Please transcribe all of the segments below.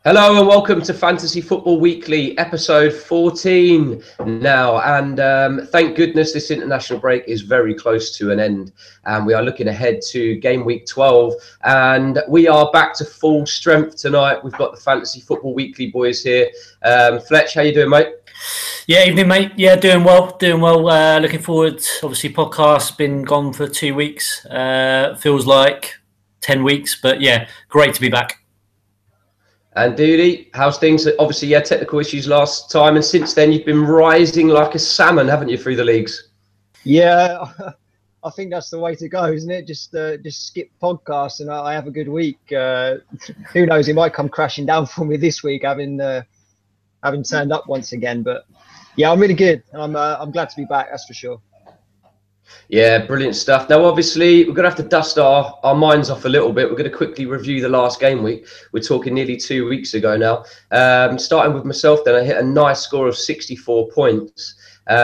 Hello and welcome to Fantasy Football Weekly, episode 14 now. And thank goodness this international break is very close to an end. And we are looking ahead to game week 12. And we are back to full strength tonight. We've got the Fantasy Football Weekly boys here. Fletch, how you doing, mate? Yeah, evening, mate. Yeah, doing well. Looking forward. Obviously, podcast's been gone for 2 weeks. Feels like 10 weeks, but yeah, great to be back. And Dooley, how's things? Obviously, you had technical issues last time, and since then you've been rising like a salmon, haven't you, through the leagues? Yeah, I think that's the way to go, isn't it? Just skip podcasts and I have a good week. Who knows? It might come crashing down for me this week, having turned up once again. But yeah, I'm really good, and I'm glad to be back. That's for sure. Yeah, brilliant stuff. Now, obviously, we're going to have to dust our minds off a little bit. We're going to quickly review the last game week. We're talking nearly 2 weeks ago now. Starting with myself, then I hit a nice score of 64 points.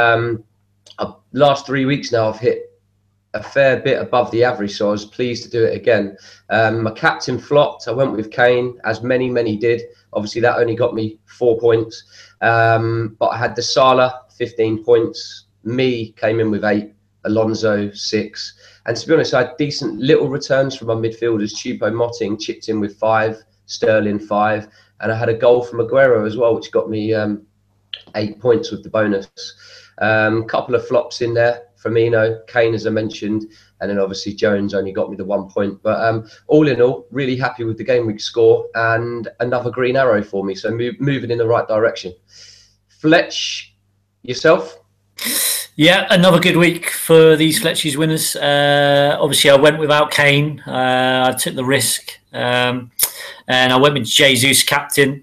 Last 3 weeks now, I've hit a fair bit above the average, so I was pleased to do it again. My captain flopped. I went with Kane, as many did. Obviously, that only got me 4 points. But I had the Salah, 15 points. Me came in with 8. Alonso 6, and to be honest, I had decent little returns from my midfielders. Choupo-Moting chipped in with 5, Sterling 5, and I had a goal from Aguero as well, which got me 8 points with the bonus. Couple of flops in there. Firmino, Kane, as I mentioned, and then obviously Jones only got me the 1 point. But all in all, really happy with the game week score and another green arrow for me. So moving in the right direction. Fletch, yourself? Yeah, another good week for these Fletchies winners. Obviously, I went without Kane. I took the risk. And I went with Jesus captain,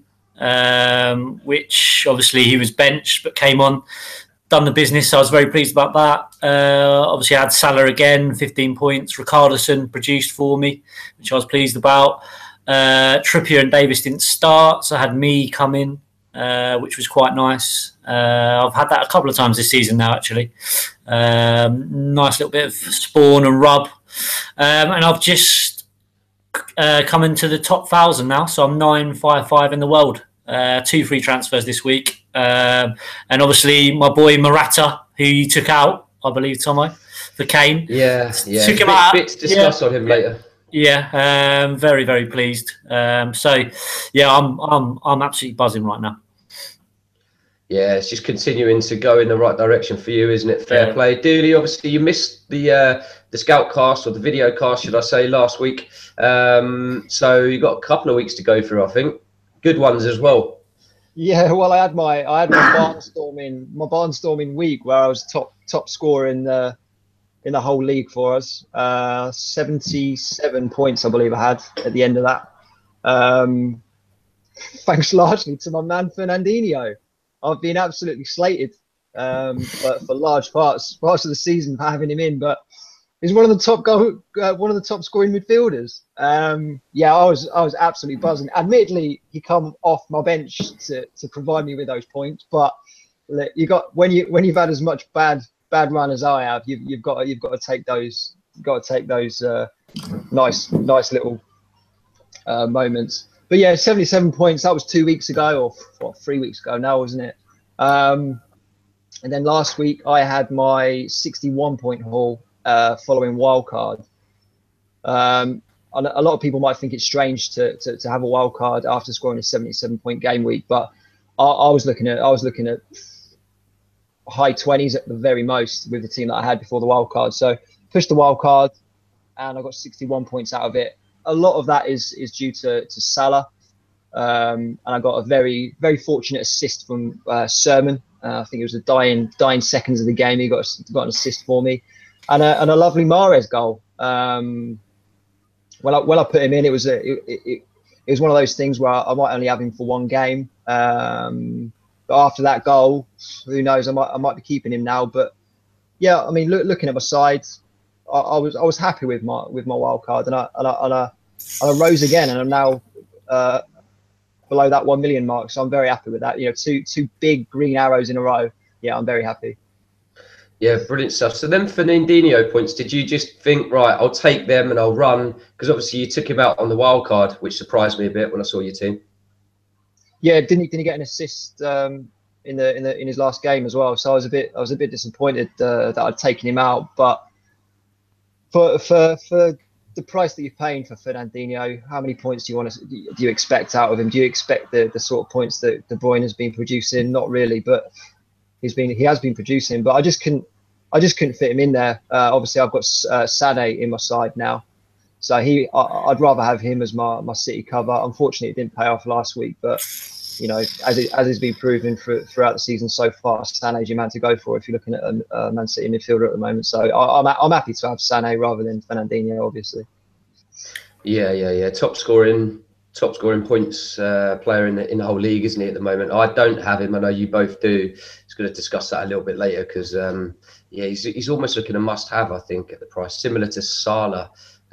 which obviously he was benched but came on, done the business. So I was very pleased about that. Obviously, I had Salah again, 15 points. Richarlison produced for me, which I was pleased about. Trippier and Davis didn't start, so I had me come in, which was quite nice. I've had that a couple of times this season now, actually. Nice little bit of spawn and rub. And I've just come into the top 1,000 now, so I'm 955 in the world. 2 free transfers this week. And obviously, my boy Morata, who you took out, I believe, Tomo, for Kane. Yeah. Took him out. Bit to discuss on him later. Yeah, very pleased. So, yeah, I'm absolutely buzzing right now. Yeah, it's just continuing to go in the right direction for you, isn't it? Fair play. Dooley, obviously you missed the scout cast, or the video cast, should I say, last week. So you've got a couple of weeks to go through, I think. Good ones as well. Yeah, well, I had my barnstorming week where I was top scorer in the whole league for us. 77 points, I believe I had at the end of that. Thanks largely to my man Fernandinho. I've been absolutely slated for large parts of the season for having him in, but he's one of the top scoring midfielders. Yeah, I was absolutely buzzing. Admittedly, he come off my bench to provide me with those points, but you got when you've had as much bad run as I have, you've got to take those nice little moments. But yeah, 77 points. That was 2 weeks ago, or 3 weeks ago now, wasn't it? And then last week I had my 61 point haul following wildcard. A lot of people might think it's strange to have a wildcard after scoring a 77 point game week, but I was looking at high 20s at the very most with the team that I had before the wildcard. So pushed the wildcard, and I got 61 points out of it. A lot of that is due to Salah, and I got a very fortunate assist from Sermon. I think it was the dying seconds of the game. He got an assist for me, and a lovely Mahrez goal. When I put him in, it was one of those things where I might only have him for one game. But after that goal, who knows? I might be keeping him now. But yeah, I mean, looking at my sides, I was happy with my wild card, and I rose again, and I'm now below that 1 million mark. So I'm very happy with that. You know, two big green arrows in a row. Yeah, I'm very happy. Yeah, brilliant stuff. So then Fernandinho points, did you just think, right, I'll take them and I'll run? Because obviously you took him out on the wild card, which surprised me a bit when I saw your team. Yeah, didn't he get an assist in his last game as well? So I was a bit disappointed that I'd taken him out. But for the price that you're paying for Fernandinho, how many points do you expect out of him? Do you expect the sort of points that De Bruyne has been producing? Not really, but he has been producing. But I just couldn't fit him in there. Obviously, I've got Sané in my side now, so I'd rather have him as my City cover. Unfortunately, it didn't pay off last week, but as has been proven throughout the season so far, Sané's your man to go for if you're looking at a Man City midfielder at the moment. So I'm happy to have Sané rather than Fernandinho, obviously. Yeah. Top scoring points player in the whole league, isn't he, at the moment? I don't have him. I know you both do. It's going to discuss that a little bit later because he's almost looking a must-have, I think, at the price, similar to Salah.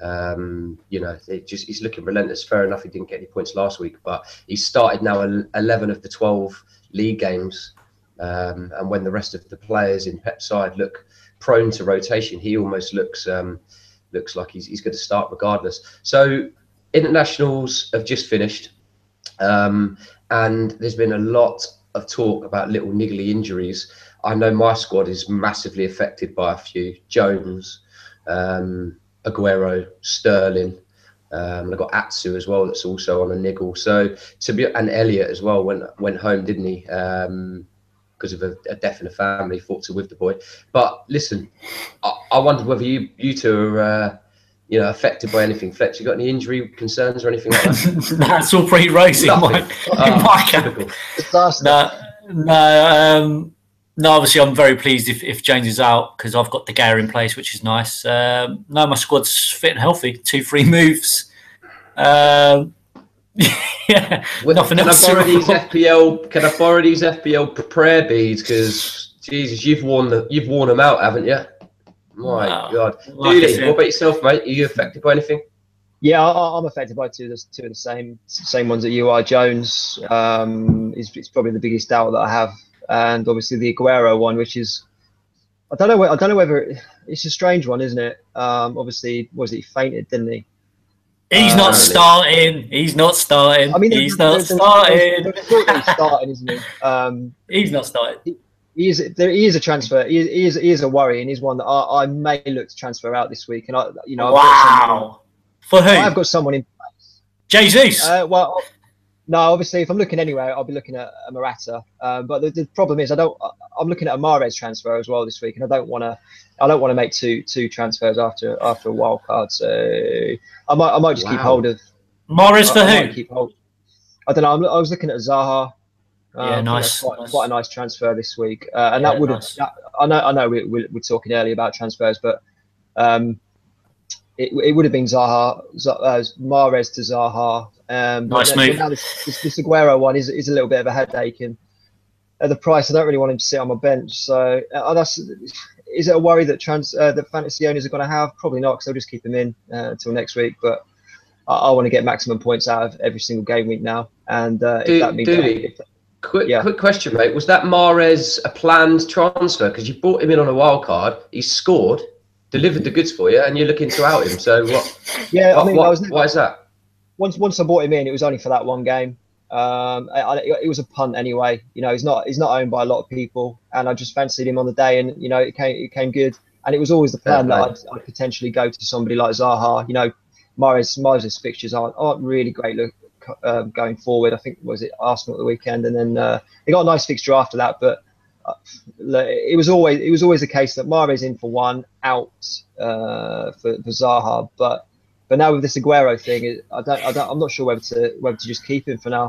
He's looking relentless. Fair enough, he didn't get any points last week, but he's started now 11 of the 12 league games. And when the rest of the players in Pep's side look prone to rotation, he almost looks like he's going to start regardless. So internationals have just finished, and there's been a lot of talk about little niggly injuries. I know my squad is massively affected by a few. Jones, Aguero, Sterling, and I've got Atsu as well that's also on a niggle. So and Elliot as well went home, didn't he? Because of a death in the family, fought to with the boy. But listen, I wondered whether you two are affected by anything. Fletch, you got any injury concerns or anything like that? That's all pretty rosy in my camp. No, obviously I'm very pleased if James is out because I've got De Gea in place, which is nice. No, my squad's fit and healthy. 2-3 moves. Yeah, nothing else. Can I borrow these FPL prayer beads? Because Jesus, you've worn them out, haven't you? My God. What about yourself, mate? Are you affected by anything? Yeah, I'm affected by two of the same ones that you are. Jones is probably the biggest doubt that I have, and obviously the Aguero one, which is I don't know whether it's a strange one, isn't it? Obviously, he fainted, didn't he? He's not starting. He's not starting. I mean, he's not starting. He's starting, isn't he? He's not starting. He is a transfer. He is a worry, and he's one that I may look to transfer out this week. And wow. For who? I've got someone in place. Jesus. Well, no, obviously, if I'm looking anywhere, I'll be looking at a Morata. But the problem is, I'm looking at a Mahrez transfer as well this week, and I don't want to make two transfers after a wild card. So I might just keep hold of Mahrez for who? I don't know. I was looking at Zaha. Yeah, nice. Quite a nice transfer this week, and that would have. Nice. I know we're talking earlier about transfers, but it would have been Mahrez to Zaha. Nice move. Now this Aguero one is a little bit of a headache, and at the price, I don't really want him to sit on my bench. So is it a worry that that fantasy owners are going to have? Probably not, because they'll just keep him in until next week. But I want to get maximum points out of every single game week now, and if that means. Quick question, mate. Was that Mahrez a planned transfer? Because you brought him in on a wild card. He scored, delivered the goods for you, and you're looking to out him. So what? Yeah, why is that? Once I bought him in, it was only for that one game. It was a punt anyway. He's not owned by a lot of people, and I just fancied him on the day, and it came good. And it was always the plan that I'd potentially go to somebody like Zaha. Mahrez's fixtures aren't really great going forward. I think was it Arsenal at the weekend, and then they got a nice fixture after that. But it was always the case that Mahrez in for one, out for Zaha. But now with this Aguero thing, I'm not sure whether to just keep him for now.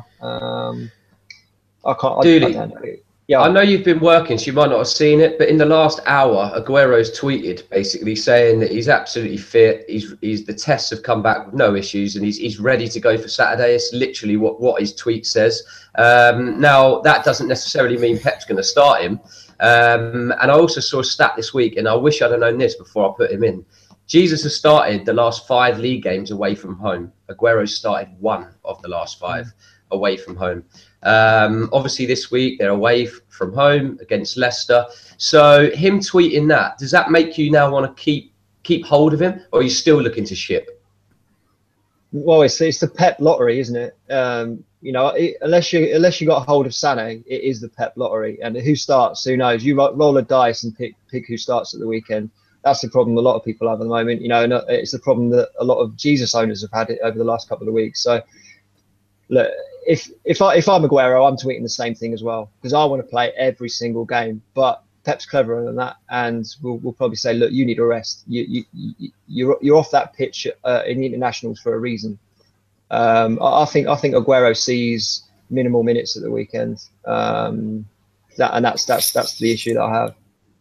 I don't know. Yeah, I know you've been working, so you might not have seen it, but in the last hour, Aguero's tweeted basically saying that he's absolutely fit. He's the tests have come back with no issues, and he's ready to go for Saturday. It's literally what his tweet says. Now that doesn't necessarily mean Pep's going to start him. And I also saw a stat this week, and I wish I'd have known this before I put him in. Jesus has started the last 5 league games away from home. Aguero started 1 of the last 5 away from home. Obviously this week they're away from home against Leicester. So him tweeting that, does that make you now want to keep hold of him, or are you still looking to ship? Well, it's the Pep lottery, isn't it? You know, unless you got hold of Sané, it is the Pep lottery. And who starts? Who knows? You roll a dice and pick who starts at the weekend. That's the problem a lot of people have at the moment. You know, and it's the problem that a lot of Jesus owners have had it over the last couple of weeks. So, look, if I'm Aguero, I'm tweeting the same thing as well, because I want to play every single game. But Pep's cleverer than that, and we'll probably say, look, you need a rest. You're off that pitch in the internationals for a reason. I think Aguero sees minimal minutes at the weekend. That's the issue that I have.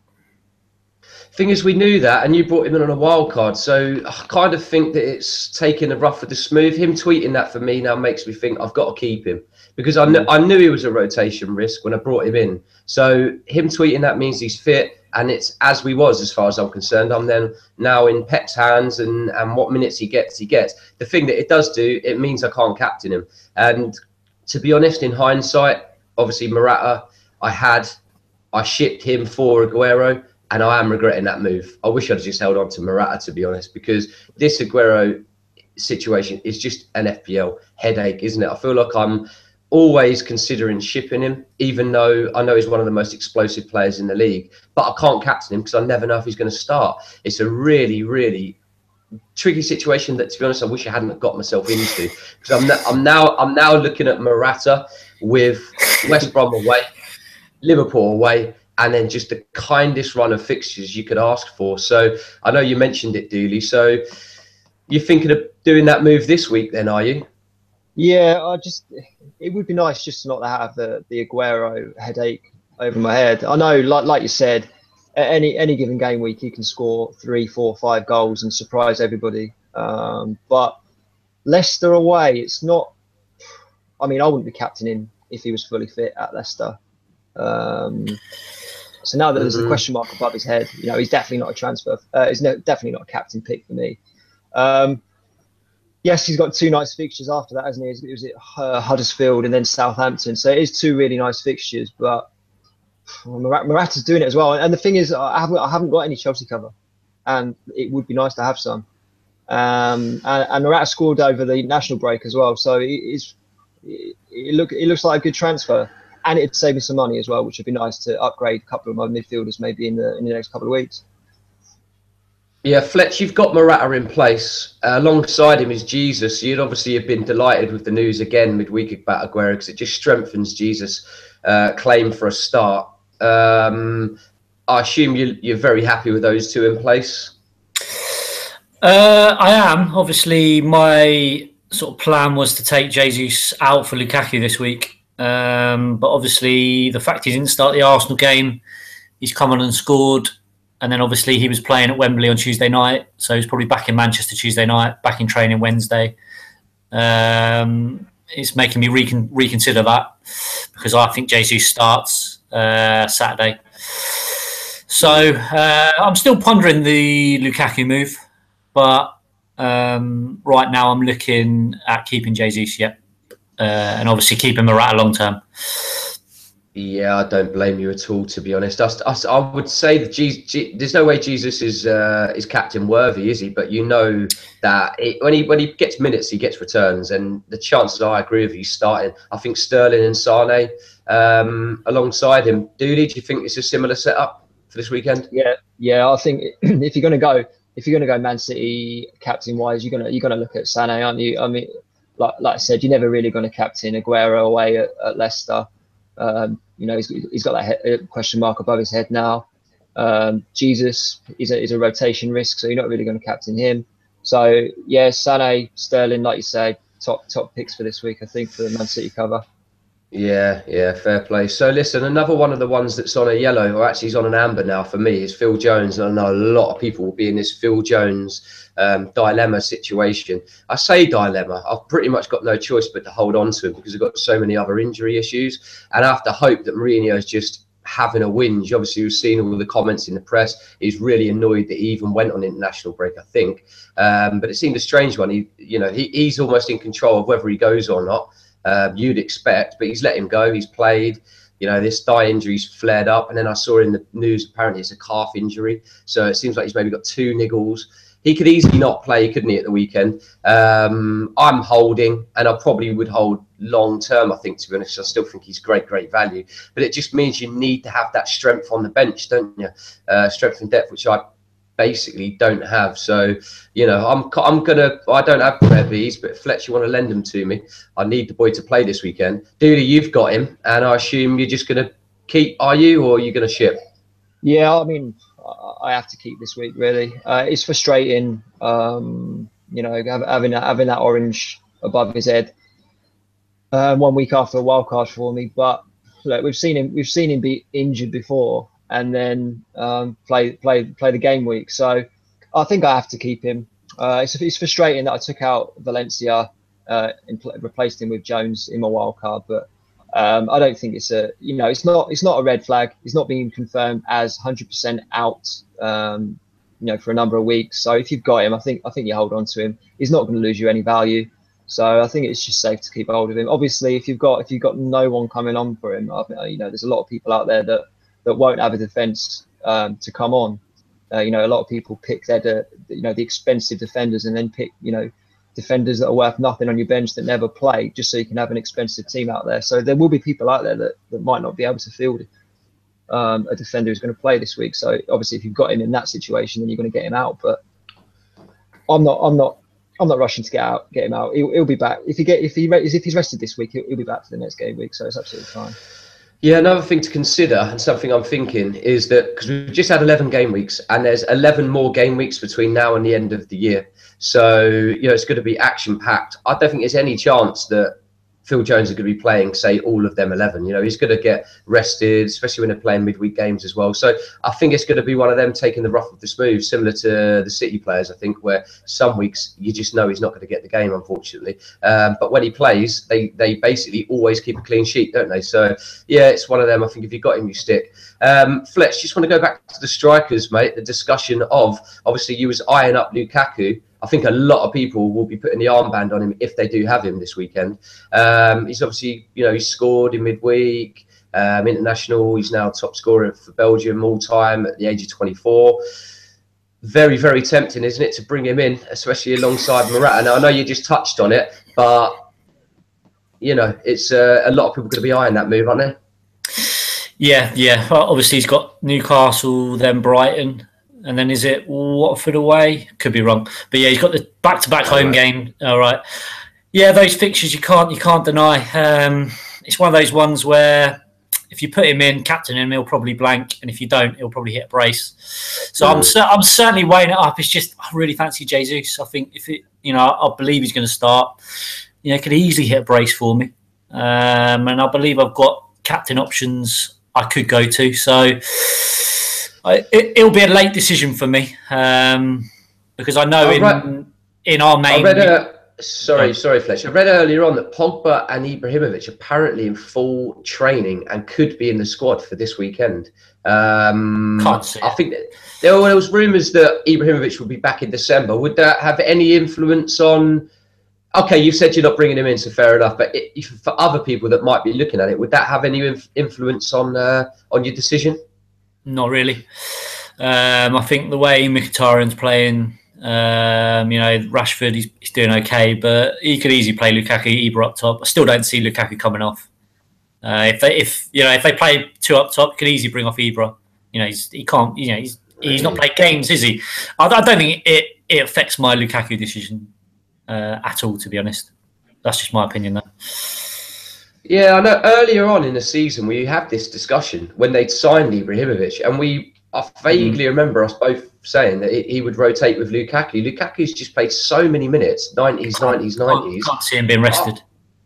Thing is, we knew that, and you brought him in on a wild card, so I kind of think that it's taking the rough with the smooth. Him tweeting that for me now makes me think I've got to keep him, because I knew he was a rotation risk when I brought him in. So him tweeting that means he's fit, and it's as we was, as far as I'm concerned. I'm then now in Pep's hands, and what minutes he gets, he gets. The thing that it does do, it means I can't captain him. And to be honest, in hindsight, obviously Morata, I shipped him for Aguero, and I am regretting that move. I wish I'd just held on to Morata, to be honest, because this Aguero situation is just an FPL headache, isn't it? I feel like I'm always considering shipping him, even though I know he's one of the most explosive players in the league. But I can't captain him because I never know if he's going to start. It's a really, really tricky situation that, to be honest, I wish I hadn't got myself into, because I'm now looking at Morata with West Brom away, Liverpool away, and then just the kindest run of fixtures you could ask for. So I know you mentioned it, Dooley. So you're thinking of doing that move this week then, are you? Yeah, it would be nice just to not have the Aguero headache over my head. I know, like you said, at any given game week, he can score 3, 4, 5 goals and surprise everybody. But Leicester away, it's not. I mean, I wouldn't be captaining if he was fully fit at Leicester. So now that there's a question mark above his head, you know, he's definitely not a transfer. He's definitely not a captain pick for me. Yes, he's got 2 nice fixtures after that, hasn't he? It was at Huddersfield and then Southampton. So it is 2 really nice fixtures, but Morata's doing it as well. And the thing is, I haven't got any Chelsea cover, and it would be nice to have some. And Morata scored over the national break as well, so it looks like a good transfer. And it'd save me some money as well, which would be nice to upgrade a couple of my midfielders maybe in the next couple of weeks. Yeah, Fletch, you've got Morata in place. Alongside him is Jesus. You'd obviously have been delighted with the news again midweek about Aguero, because it just strengthens Jesus' claim for a start. I assume you're very happy with those 2 in place? I am. Obviously, my sort of plan was to take Jesus out for Lukaku this week. But obviously the fact he didn't start the Arsenal game, he's come on and scored, and then obviously he was playing at Wembley on Tuesday night, so he's probably back in Manchester Tuesday night, back in training Wednesday. It's making me reconsider that, because I think Jesus starts Saturday. So I'm still pondering the Lukaku move, but right now I'm looking at keeping Jesus. Yep. And obviously keeping Morata long term. Yeah, I don't blame you at all, to be honest. I would say that there's no way Jesus is captain worthy, is he? But you know that when he gets minutes, he gets returns, and the chances are, I agree with you, starting. I think Sterling and Sané alongside him. Dooley, do you think it's a similar setup for this weekend? Yeah. I think if you're going to go Man City captain wise, you're gonna look at Sané, aren't you? I mean, like I said, you're never really going to captain Aguero away at Leicester. You know, he's got that question mark above his head now. Jesus is a rotation risk, so you're not really going to captain him. So yeah, Sané, Sterling, like you say, top picks for this week, I think, for the Man City cover. Yeah, fair play. So listen, another one of the ones that's on a yellow, or actually he's on an amber now for me, is Phil Jones. And I know a lot of people will be in this Phil Jones dilemma situation. I say dilemma, I've pretty much got no choice but to hold on to him, because I've got so many other injury issues, and I have to hope that Mourinho's just having a whinge. Obviously, we've seen all the comments in the press. He's really annoyed that he even went on international break, I think. But it seemed a strange one. He's almost in control of whether he goes or not. You'd expect, but he's let him go. He's played. You know, this thigh injury's flared up, and then I saw in the news apparently it's a calf injury. So it seems like he's maybe got 2 niggles. he could easily not play, couldn't he, at the weekend? I'm holding, and I probably would hold long term, I think, to be honest. I still think he's great value. But it just means you need to have that strength on the bench, don't you? Strength and depth, which I basically don't have. So, you know, I don't have Prayer Bees, but if Fletch, you want to lend them to me, I need the boy to play this weekend. Dooley, you've got him, and I assume you're just going to keep, are you, or are you going to ship? Yeah, I mean, I have to keep this week, really. It's frustrating, you know, having that orange above his head 1 week after a wild card for me. But look, we've seen him be injured before and then play the game week. So I think I have to keep him. It's frustrating that I took out Valencia and replaced him with Jones in my wild card, but I don't think it's it's not a red flag. He's not being confirmed as 100% out, you know, for a number of weeks. So if you've got him, I think you hold on to him. He's not going to lose you any value. So I think it's just safe to keep hold of him. Obviously, if you've got no one coming on for him, you know, there's a lot of people out there that won't have a defence to come on. You know, a lot of people pick the expensive defenders and then pick, you know, defenders that are worth nothing on your bench that never play, just so you can have an expensive team out there. So there will be people out there that might not be able to field a defender who's going to play this week. So obviously, if you've got him in that situation, then you're going to get him out. But I'm not rushing to get him out. He'll be back if he's rested this week. He'll be back for the next game week. So it's absolutely fine. Yeah, another thing to consider, and something I'm thinking, is that because we've just had 11 game weeks and there's 11 more game weeks between now and the end of the year. So, you know, it's going to be action-packed. I don't think there's any chance that Phil Jones is going to be playing, say, all of them 11. You know, he's going to get rested, especially when they're playing midweek games as well. So I think it's going to be one of them taking the rough with the smooth, similar to the City players, I think, where some weeks you just know he's not going to get the game, unfortunately. But when he plays, they basically always keep a clean sheet, don't they? So, yeah, it's one of them. I think if you've got him, you stick. Fletch, just want to go back to the strikers, mate. The discussion of, obviously, you was eyeing up Lukaku. I think a lot of people will be putting the armband on him if they do have him this weekend. He's obviously, you know, he's scored in midweek, international. He's now top scorer for Belgium all time at the age of 24. Very, very tempting, isn't it, to bring him in, especially alongside Morata. Now, I know you just touched on it, but, you know, it's a lot of people going to be eyeing that move, aren't they? Yeah. Well, obviously, he's got Newcastle, then Brighton. And then is it Watford away? Could be wrong, but yeah, he's got the back-to-back home game. All right, yeah, those fixtures you can't deny. It's one of those ones where if you put him in, captain him, he'll probably blank, and if you don't, he'll probably hit a brace. So I'm certainly weighing it up. It's just I really fancy Jesus. I think if it, you know, I believe he's going to start. You know, could easily hit a brace for me, and I believe I've got captain options I could go to. So. It'll be a late decision for me because I know in our main. Sorry, Fletch. I read earlier on that Pogba and Ibrahimovic apparently in full training and could be in the squad for this weekend. Can't see I think that there was rumours that Ibrahimovic would be back in December. Would that have any influence on? Okay, you said you're not bringing him in, so fair enough. But for other people that might be looking at it, would that have any influence on your decision? Not really. I think the way Mkhitaryan's playing, you know, Rashford, he's doing okay, but he could easily play Lukaku, Ibra up top. I still don't see Lukaku coming off. If they play two up top, could easily bring off Ibra. You know, he can't. You know, he's not played games, is he? I don't think it affects my Lukaku decision at all. To be honest, that's just my opinion, though. Yeah, I know earlier on in the season we had this discussion when they'd signed Ibrahimovic, and I vaguely remember us both saying that he would rotate with Lukaku. Lukaku's just played so many minutes, 90s. Can't see him being rested.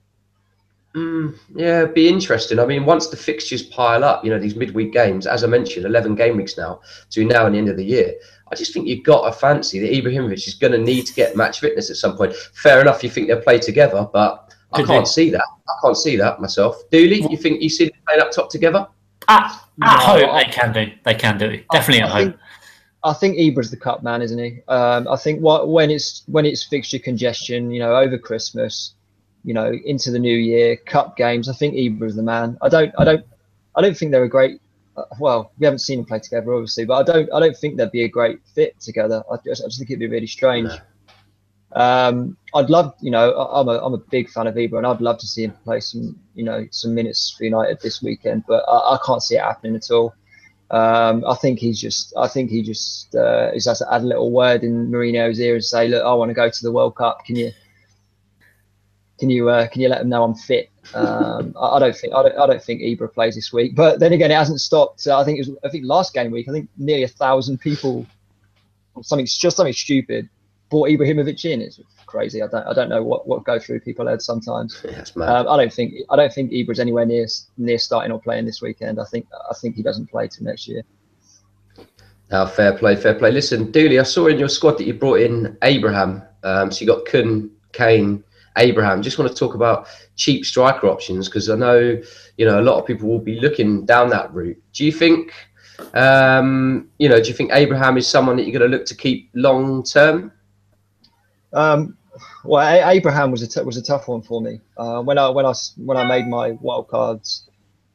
Yeah, it'd be interesting. I mean, once the fixtures pile up, you know, these midweek games, as I mentioned, 11 game weeks now, between now and the end of the year, I just think you've got to fancy that Ibrahimovic is going to need to get match fitness at some point. Fair enough, you think they'll play together, but I can't see that. I can't see that myself. Dooley, you think you see them playing up top together? At home, they can do. They can do it. Definitely at home. I think Ibra's the cup man, isn't he? I think when it's fixture congestion, you know, over Christmas, you know, into the new year, cup games, I think Ibra's the man. I don't think they're a great well, we haven't seen them play together, obviously, but I don't think they'd be a great fit together. I just think it'd be really strange. No. I'd love, you know, I'm a big fan of Ibra, and I'd love to see him play some, you know, some minutes for United this weekend, but I can't see it happening at all. I think he just is just add a little word in Mourinho's ear and say, look, I want to go to the World Cup. Can you let him know I'm fit? I don't think Ibra plays this week, but then again, it hasn't stopped. I think last game week, I think nearly 1,000 people, something stupid, brought Ibrahimovic in. It's crazy. I don't know what go through people's heads sometimes. Yeah, that's mad. I don't think Ibra's anywhere near starting or playing this weekend. I think he doesn't play till next year. Fair play. Listen, Dooley, I saw in your squad that you brought in Abraham. So you got Kun, Kane, Abraham. Just want to talk about cheap striker options, because I know, you know, a lot of people will be looking down that route. Do you think, do you think Abraham is someone that you're going to look to keep long term? Well, Abraham was a tough one for me. When I made my wild cards,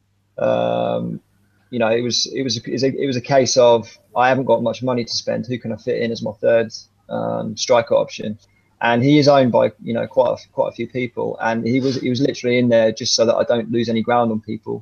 you know, it was a case of, I haven't got much money to spend. Who can I fit in as my third striker option? And he is owned by, you know, quite a few people, and he was literally in there just so that I don't lose any ground on people.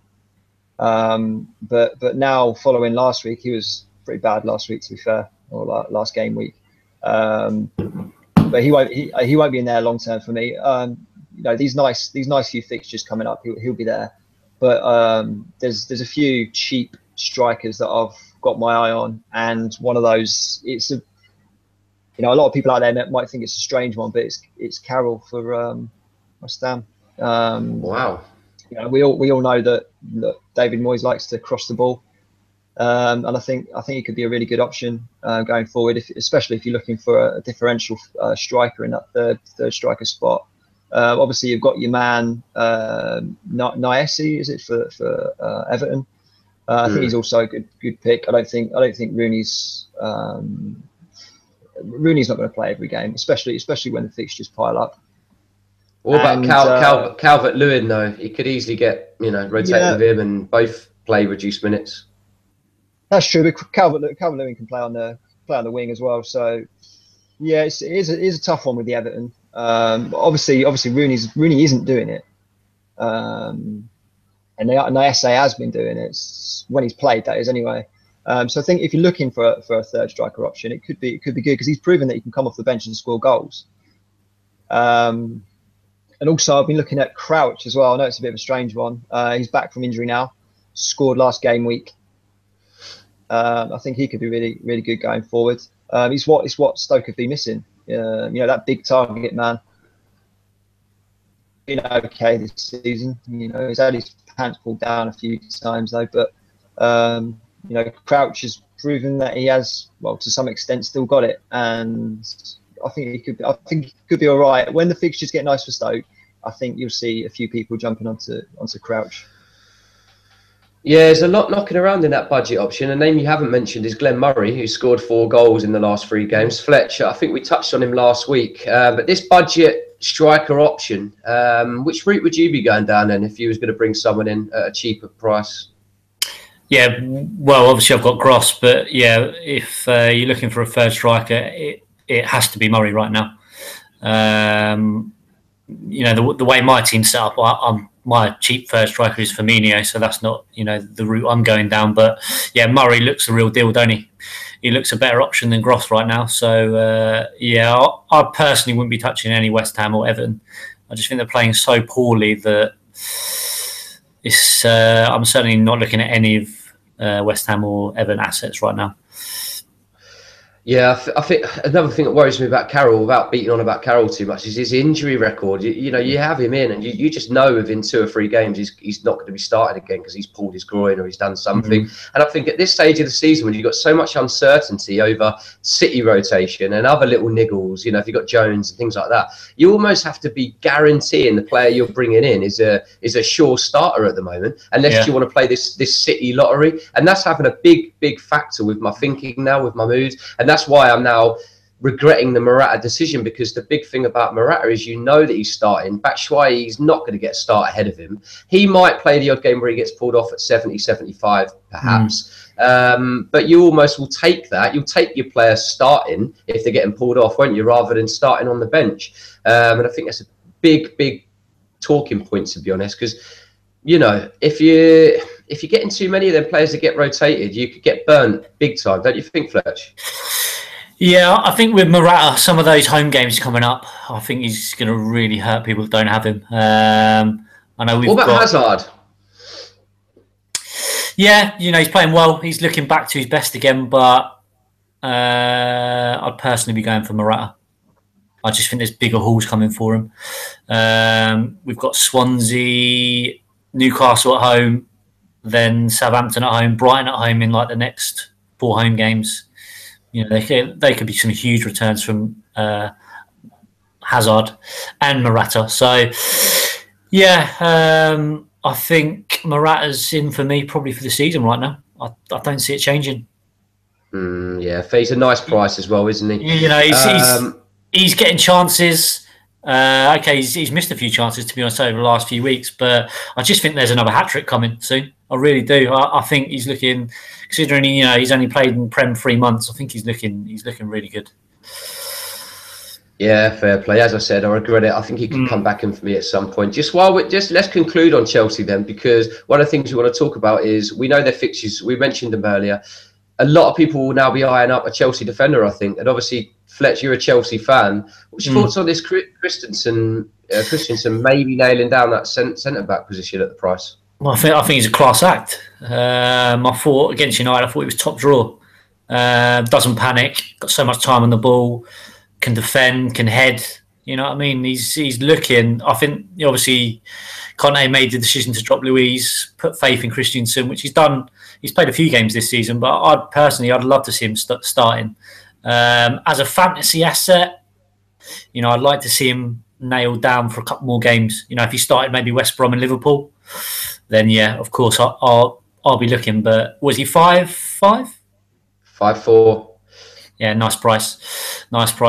But now, following last week, he was pretty bad last week, to be fair, or last game week. But he won't be in there long term for me. You know, these nice few fixtures coming up, he'll be there. But there's a few cheap strikers that I've got my eye on, and one of those, you know, a lot of people out there might think it's a strange one, but it's Carroll for West Ham. Wow. You know, we all know that David Moyes likes to cross the ball, and I think he could be a really good option going forward, especially if you're looking for a differential striker in that third striker spot. Obviously, you've got your man Niasse, is it for Everton? I think he's also a good pick. I don't think Rooney's not going to play every game, especially when the fixtures pile up. What about Calvert-Lewin though? He could easily get, you know, rotated with him and both play reduced minutes. That's true, but Calvert-Lewin can play on the wing as well. So yeah, it is a tough one with the Everton. Obviously Rooney isn't doing it, and Niasse has been doing it when he's played, that is, anyway. So I think if you're looking for a third striker option, it could be good, because he's proven that he can come off the bench and score goals. And also, I've been looking at Crouch as well. I know it's a bit of a strange one. He's back from injury now. Scored last game week. I think he could be really, really good going forward. It's what Stoke have been missing. You know, that big target man. You know, okay this season. You know, he's had his pants pulled down a few times though, but you know, Crouch has proven that he has, well, to some extent, still got it, and I think he could be all right. When the fixtures get nice for Stoke, I think you'll see a few people jumping onto Crouch. Yeah, there's a lot knocking around in that budget option. A name you haven't mentioned is Glenn Murray, who scored 4 goals in the last 3 games. Fletcher, I think we touched on him last week. But this budget striker option, which route would you be going down then if you was going to bring someone in at a cheaper price? Yeah, well, obviously I've got Gross, but yeah, if you're looking for a third striker, it has to be Murray right now. You know, the way my team's set up, my cheap third striker is Firmino, so that's not, you know, the route I'm going down. But yeah, Murray looks the real deal, don't he? He looks a better option than Gross right now. So yeah, I personally wouldn't be touching any West Ham or Everton. I just think they're playing so poorly that it's. I'm certainly not looking at any of West Ham or Everton assets right now. Yeah, I think another thing that worries me about Carroll, without beating on about Carroll too much, is his injury record. You know, you have him in, and you just know within 2 or 3 games he's not going to be starting again because he's pulled his groin or he's done something. And I think at this stage of the season, when you've got so much uncertainty over City rotation and other little niggles, you know, if you've got Jones and things like that, you almost have to be guaranteeing the player you're bringing in is a sure starter at the moment, unless you want to play this City lottery. And that's having a big factor with my thinking now, with my mood. And that's why I'm now regretting the Morata decision, because the big thing about Morata is you know that he's starting. Batshuayi's not going to get a start ahead of him. He might play the odd game where he gets pulled off at 70, 75 perhaps. But you almost will take that. You'll take your players starting if they're getting pulled off, won't you, rather than starting on the bench. And I think that's a big talking point, to be honest, because, you know, if you're getting too many of them players that get rotated, you could get burnt big time, don't you think, Fletch? Yeah, I think with Morata, some of those home games coming up, I think he's going to really hurt people that don't have him. I know we've What about Hazard? Yeah, you know, he's playing well. He's looking back to his best again, but I'd personally be going for Morata. I just think there's bigger hauls coming for him. We've got Swansea, Newcastle at home, then Southampton at home, Brighton at home in like the next 4 home games. You know, they could be some huge returns from Hazard and Morata. So, yeah, I think Morata's in for me probably for the season right now. I don't see it changing. Yeah, he's a nice price as well, isn't he? You know, he's getting chances. Okay, he's missed a few chances, to be honest, over the last few weeks, but I just think there's another hat-trick coming soon. I really do. I think he's looking, considering he's only played in Prem 3 months, I think he's looking really good. Yeah, fair play. As I said, I regret it. I think he could come back in for me at some point. Let's conclude on Chelsea then, because one of the things we want to talk about is we know their fixtures. We mentioned them earlier. A lot of people will now be eyeing up a Chelsea defender, I think, and obviously, Fletch, you're a Chelsea fan. What's your thoughts on this Christensen maybe nailing down that centre back position at the price? Well, I think he's a class act. I thought against United, I thought he was top draw. Doesn't panic, got so much time on the ball, can defend, can head. You know what I mean? He's looking. I think obviously Conte made the decision to drop Luiz, put faith in Christensen, which he's done. He's played a few games this season, but I'd love to see him starting. As a fantasy asset, you know, I'd like to see him nailed down for a couple more games. You know, if he started maybe West Brom and Liverpool, then yeah, of course I'll be looking. But was he 5'5"? 5'4". Yeah, nice price.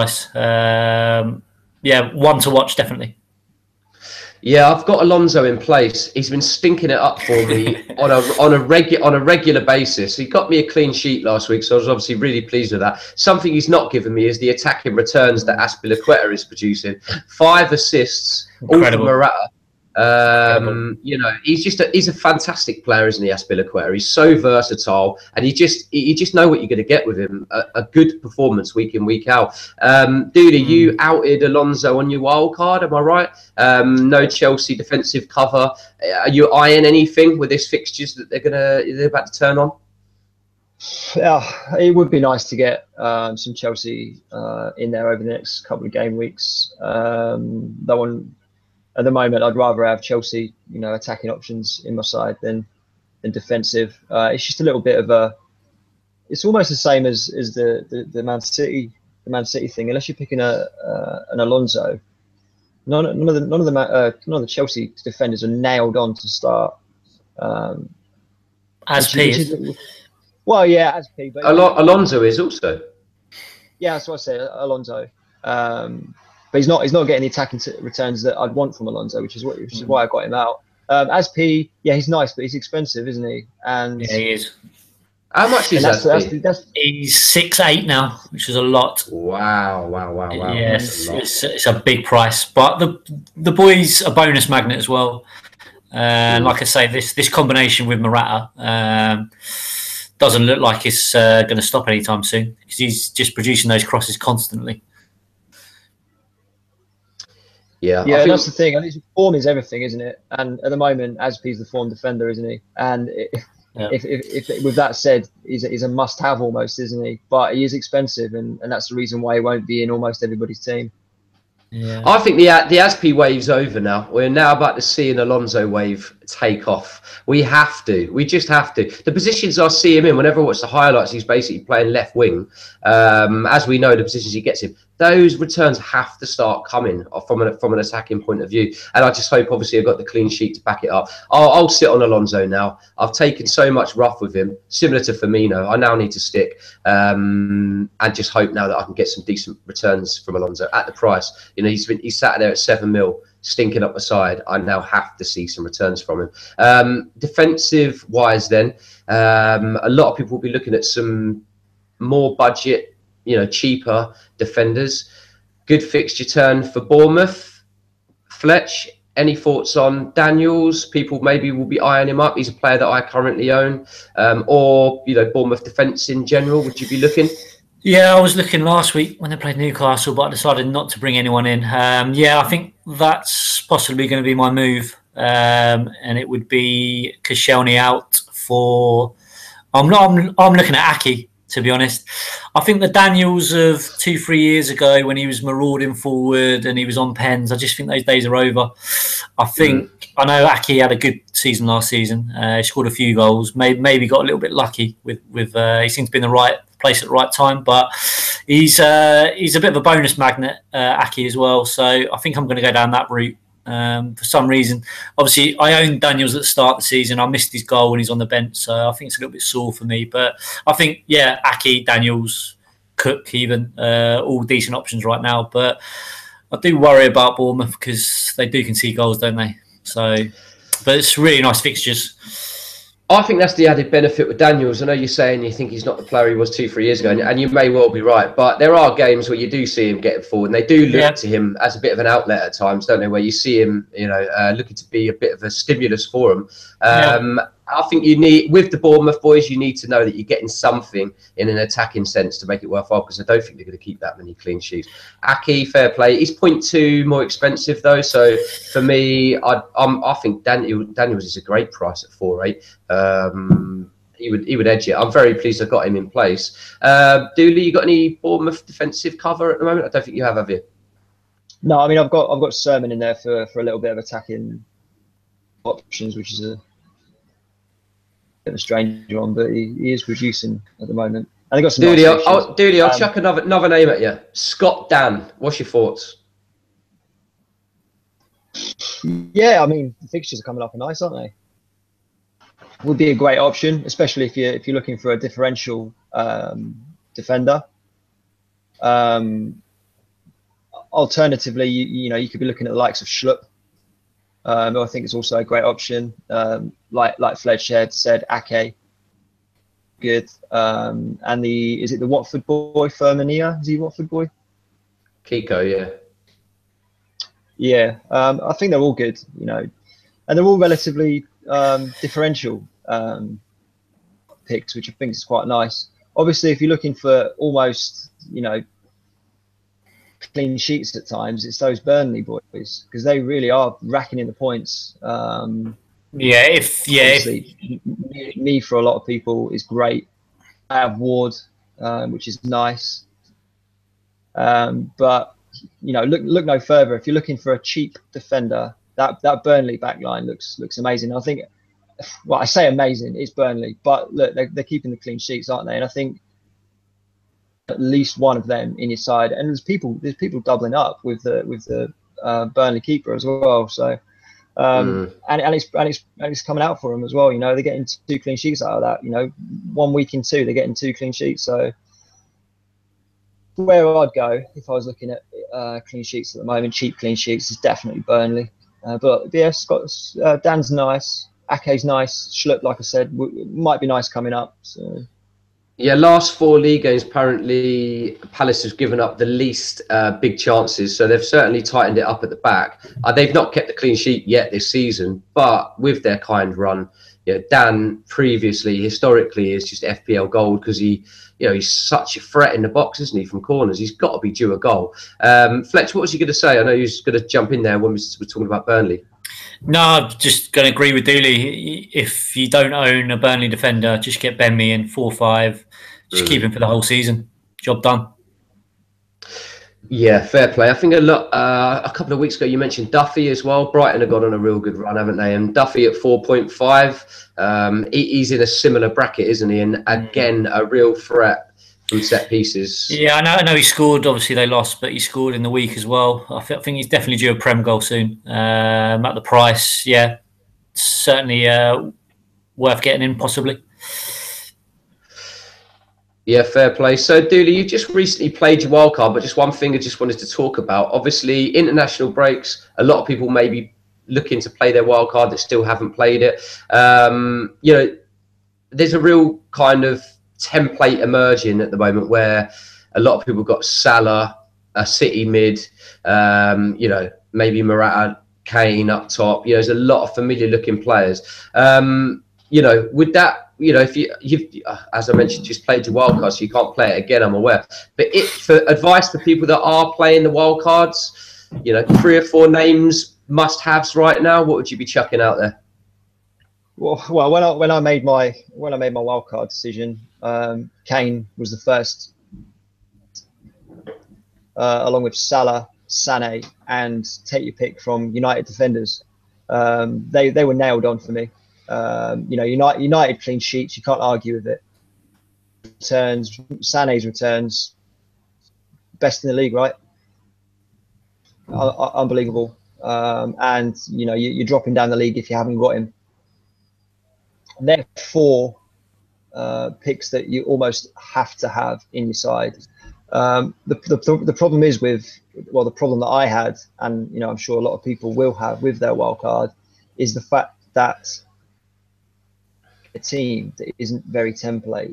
Yeah, one to watch definitely. Yeah, I've got Alonso in place. He's been stinking it up for me on a regular basis. He got me a clean sheet last week, so I was obviously really pleased with that. Something he's not given me is the attacking returns that Azpilicueta is producing. 5 assists, Incredible. all from Morata. You know, he's a fantastic player, isn't he, Azpilicueta? He's so versatile, and you just know what you're going to get with him. A good performance week in, week out. Duda, you outed Alonso on your wild card, am I right? No Chelsea defensive cover. Are you eyeing anything with this fixtures that they're about to turn on? Yeah, it would be nice to get some Chelsea in there over the next couple of game weeks. That one. At the moment, I'd rather have Chelsea, you know, attacking options in my side than defensive. It's just a little bit of a. It's almost the same as the Man City thing. Unless you're picking an Alonso, none of the Chelsea defenders are nailed on to start. Azpi. Well, yeah, Azpi, but Alonso is also. Yeah, that's what I said, Alonso. But he's not getting the attacking returns that I'd want from Alonso, which is why I got him out. Azpi, yeah, he's nice, but he's expensive, isn't he? And yeah, he is. How much is that? He's 6'8" now, which is a lot. Wow. Yes, it's a big price, but the boy's a bonus magnet as well. And like I say, this combination with Morata doesn't look like it's going to stop anytime soon, because he's just producing those crosses constantly. Yeah, that's the thing. I mean, form is everything, isn't it? And at the moment, Azpi's the form defender, isn't he? And if with that said, he's a must-have almost, isn't he? But he is expensive, and that's the reason why he won't be in almost everybody's team. Yeah. I think the Azpi wave's over now. We're now about to see an Alonso wave take off. We have to. We just have to. The positions I see him in, whenever I watch the highlights, he's basically playing left wing. As we know, the positions he gets in, those returns have to start coming from an attacking point of view. And I just hope, obviously, I've got the clean sheet to back it up. I'll sit on Alonso now. I've taken so much rough with him, similar to Firmino. I now need to stick and just hope now that I can get some decent returns from Alonso at the price. You know, he's sat there at 7 mil, stinking up the side. I now have to see some returns from him. Defensive wise, then, a lot of people will be looking at some more budget, you know, cheaper defenders. Good fixture turn for Bournemouth. Fletch, any thoughts on Daniels? People maybe will be eyeing him up. He's a player that I currently own. Or, you know, Bournemouth defence in general. Would you be looking? Yeah, I was looking last week when they played Newcastle, but I decided not to bring anyone in. Yeah, I think that's possibly going to be my move. And it would be Koscielny out for... I'm looking at Ake, to be honest. I think the Daniels of 2-3 years ago when he was marauding forward and he was on pens, I just think those days are over. I think, I know Ake had a good season last season. He scored a few goals, maybe got a little bit lucky with he seems to be in the right place at the right time, but he's a bit of a bonus magnet, Ake, as well. So I think I'm going to go down that route. For some reason, obviously I owned Daniels at the start of the season. I missed his goal when he's on the bench, so I think it's a little bit sore for me. But I think, yeah, Ake, Daniels, Cook, even all decent options right now. But I do worry about Bournemouth because they do concede goals, don't they? So, but it's really nice fixtures. I think that's the added benefit with Daniels. I know you're saying you think he's not the player he was 2-3 years ago, and you may well be right. But there are games where you do see him getting forward, and they do look to him as a bit of an outlet at times, don't they? Where you see him, you know, looking to be a bit of a stimulus for him. I think you need, with the Bournemouth boys, you need to know that you're getting something in an attacking sense to make it worthwhile, because I don't think they're going to keep that many clean sheets. Ake, fair play. He's 0.2 more expensive though, so for me, I think Daniels is a great price at 4.8. He would edge it. I'm very pleased I got him in place. Dooley, you got any Bournemouth defensive cover at the moment? I don't think you have you? No, I mean I've got Sermon in there for a little bit of attacking options, which is a bit of a strange one, but he is reducing at the moment. And they got some. Dooley, I'll chuck another name at you. Scott Dan. What's your thoughts? Yeah, I mean the fixtures are coming up nice, aren't they? Would be a great option, especially if you're looking for a differential defender. Alternatively, you could be looking at the likes of Schlupp. I think it's also a great option. Like Fledge said, Ake, good. And is it the Watford boy, Firmino? Is he Watford boy? Kiko, yeah. Yeah, I think they're all good, you know, and they're all relatively differential picks, which I think is quite nice. Obviously, if you're looking for almost, you know, clean sheets at times, it's those Burnley boys, because they really are racking in the points. Me for a lot of people is great. I have Ward, which is nice, but you know, look no further. If you're looking for a cheap defender, that Burnley backline looks amazing. I think, well, I say amazing, it's Burnley, but look, they're keeping the clean sheets, aren't they? And I think at least one of them in your side, and there's people doubling up with the Burnley keeper as well. So and it's coming out for them as well. You know, they're getting 2 clean sheets out of that. You know, 1 week in 2, they're getting 2 clean sheets. So where I'd go if I was looking at clean sheets at the moment, cheap clean sheets, is definitely Burnley. But yeah, Dan's nice, Ake's nice, Schlupp, like I said, might be nice coming up. So. Yeah, last 4 league games, apparently Palace has given up the least big chances, so they've certainly tightened it up at the back. They've not kept the clean sheet yet this season, but with their kind run, yeah, Dan previously, historically, is just FPL gold, because he's such a threat in the box, isn't he, from corners? He's got to be due a goal. Fletch, what was he going to say? I know he was going to jump in there when we were talking about Burnley. No, I'm just going to agree with Dooley. If you don't own a Burnley defender, just get Ben Mee in 4-5. Just keep him for the whole season. Job done. Yeah, fair play. I think a couple of weeks ago you mentioned Duffy as well. Brighton have gone on a real good run, haven't they? And Duffy at 4.5. He's in a similar bracket, isn't he? And again, a real threat from set pieces. Yeah, I know he scored. Obviously, they lost, but he scored in the week as well. I think he's definitely due a Prem goal soon. At the price, yeah, certainly worth getting in, possibly. Yeah, fair play. So, Dooley, you just recently played your wildcard, but just one thing I just wanted to talk about. Obviously, international breaks, a lot of people may be looking to play their wildcard that still haven't played it. You know, there's a real kind of template emerging at the moment where a lot of people got Salah, a City mid, you know, maybe Morata, Kane up top. You know, there's a lot of familiar looking players. You know, would that, you know, if you've, as I mentioned, just played your wild cards, so you can't play it again, I'm aware. But for advice for people that are playing the wild cards, you know, 3 or 4 names must-haves right now, what would you be chucking out there? Well, when I made my wild card decision, Kane was the first, along with Salah, Sané, and take your pick from United defenders. They were nailed on for me. You know, United clean sheets, you can't argue with it. Returns, Sané's returns, best in the league, right? Unbelievable. And you know, you're dropping down the league if you haven't got him. And there are 4 picks that you almost have to have in your side. The problem is with, well, the problem that I had, and you know, I'm sure a lot of people will have with their wild card, is the fact that a team that isn't very template.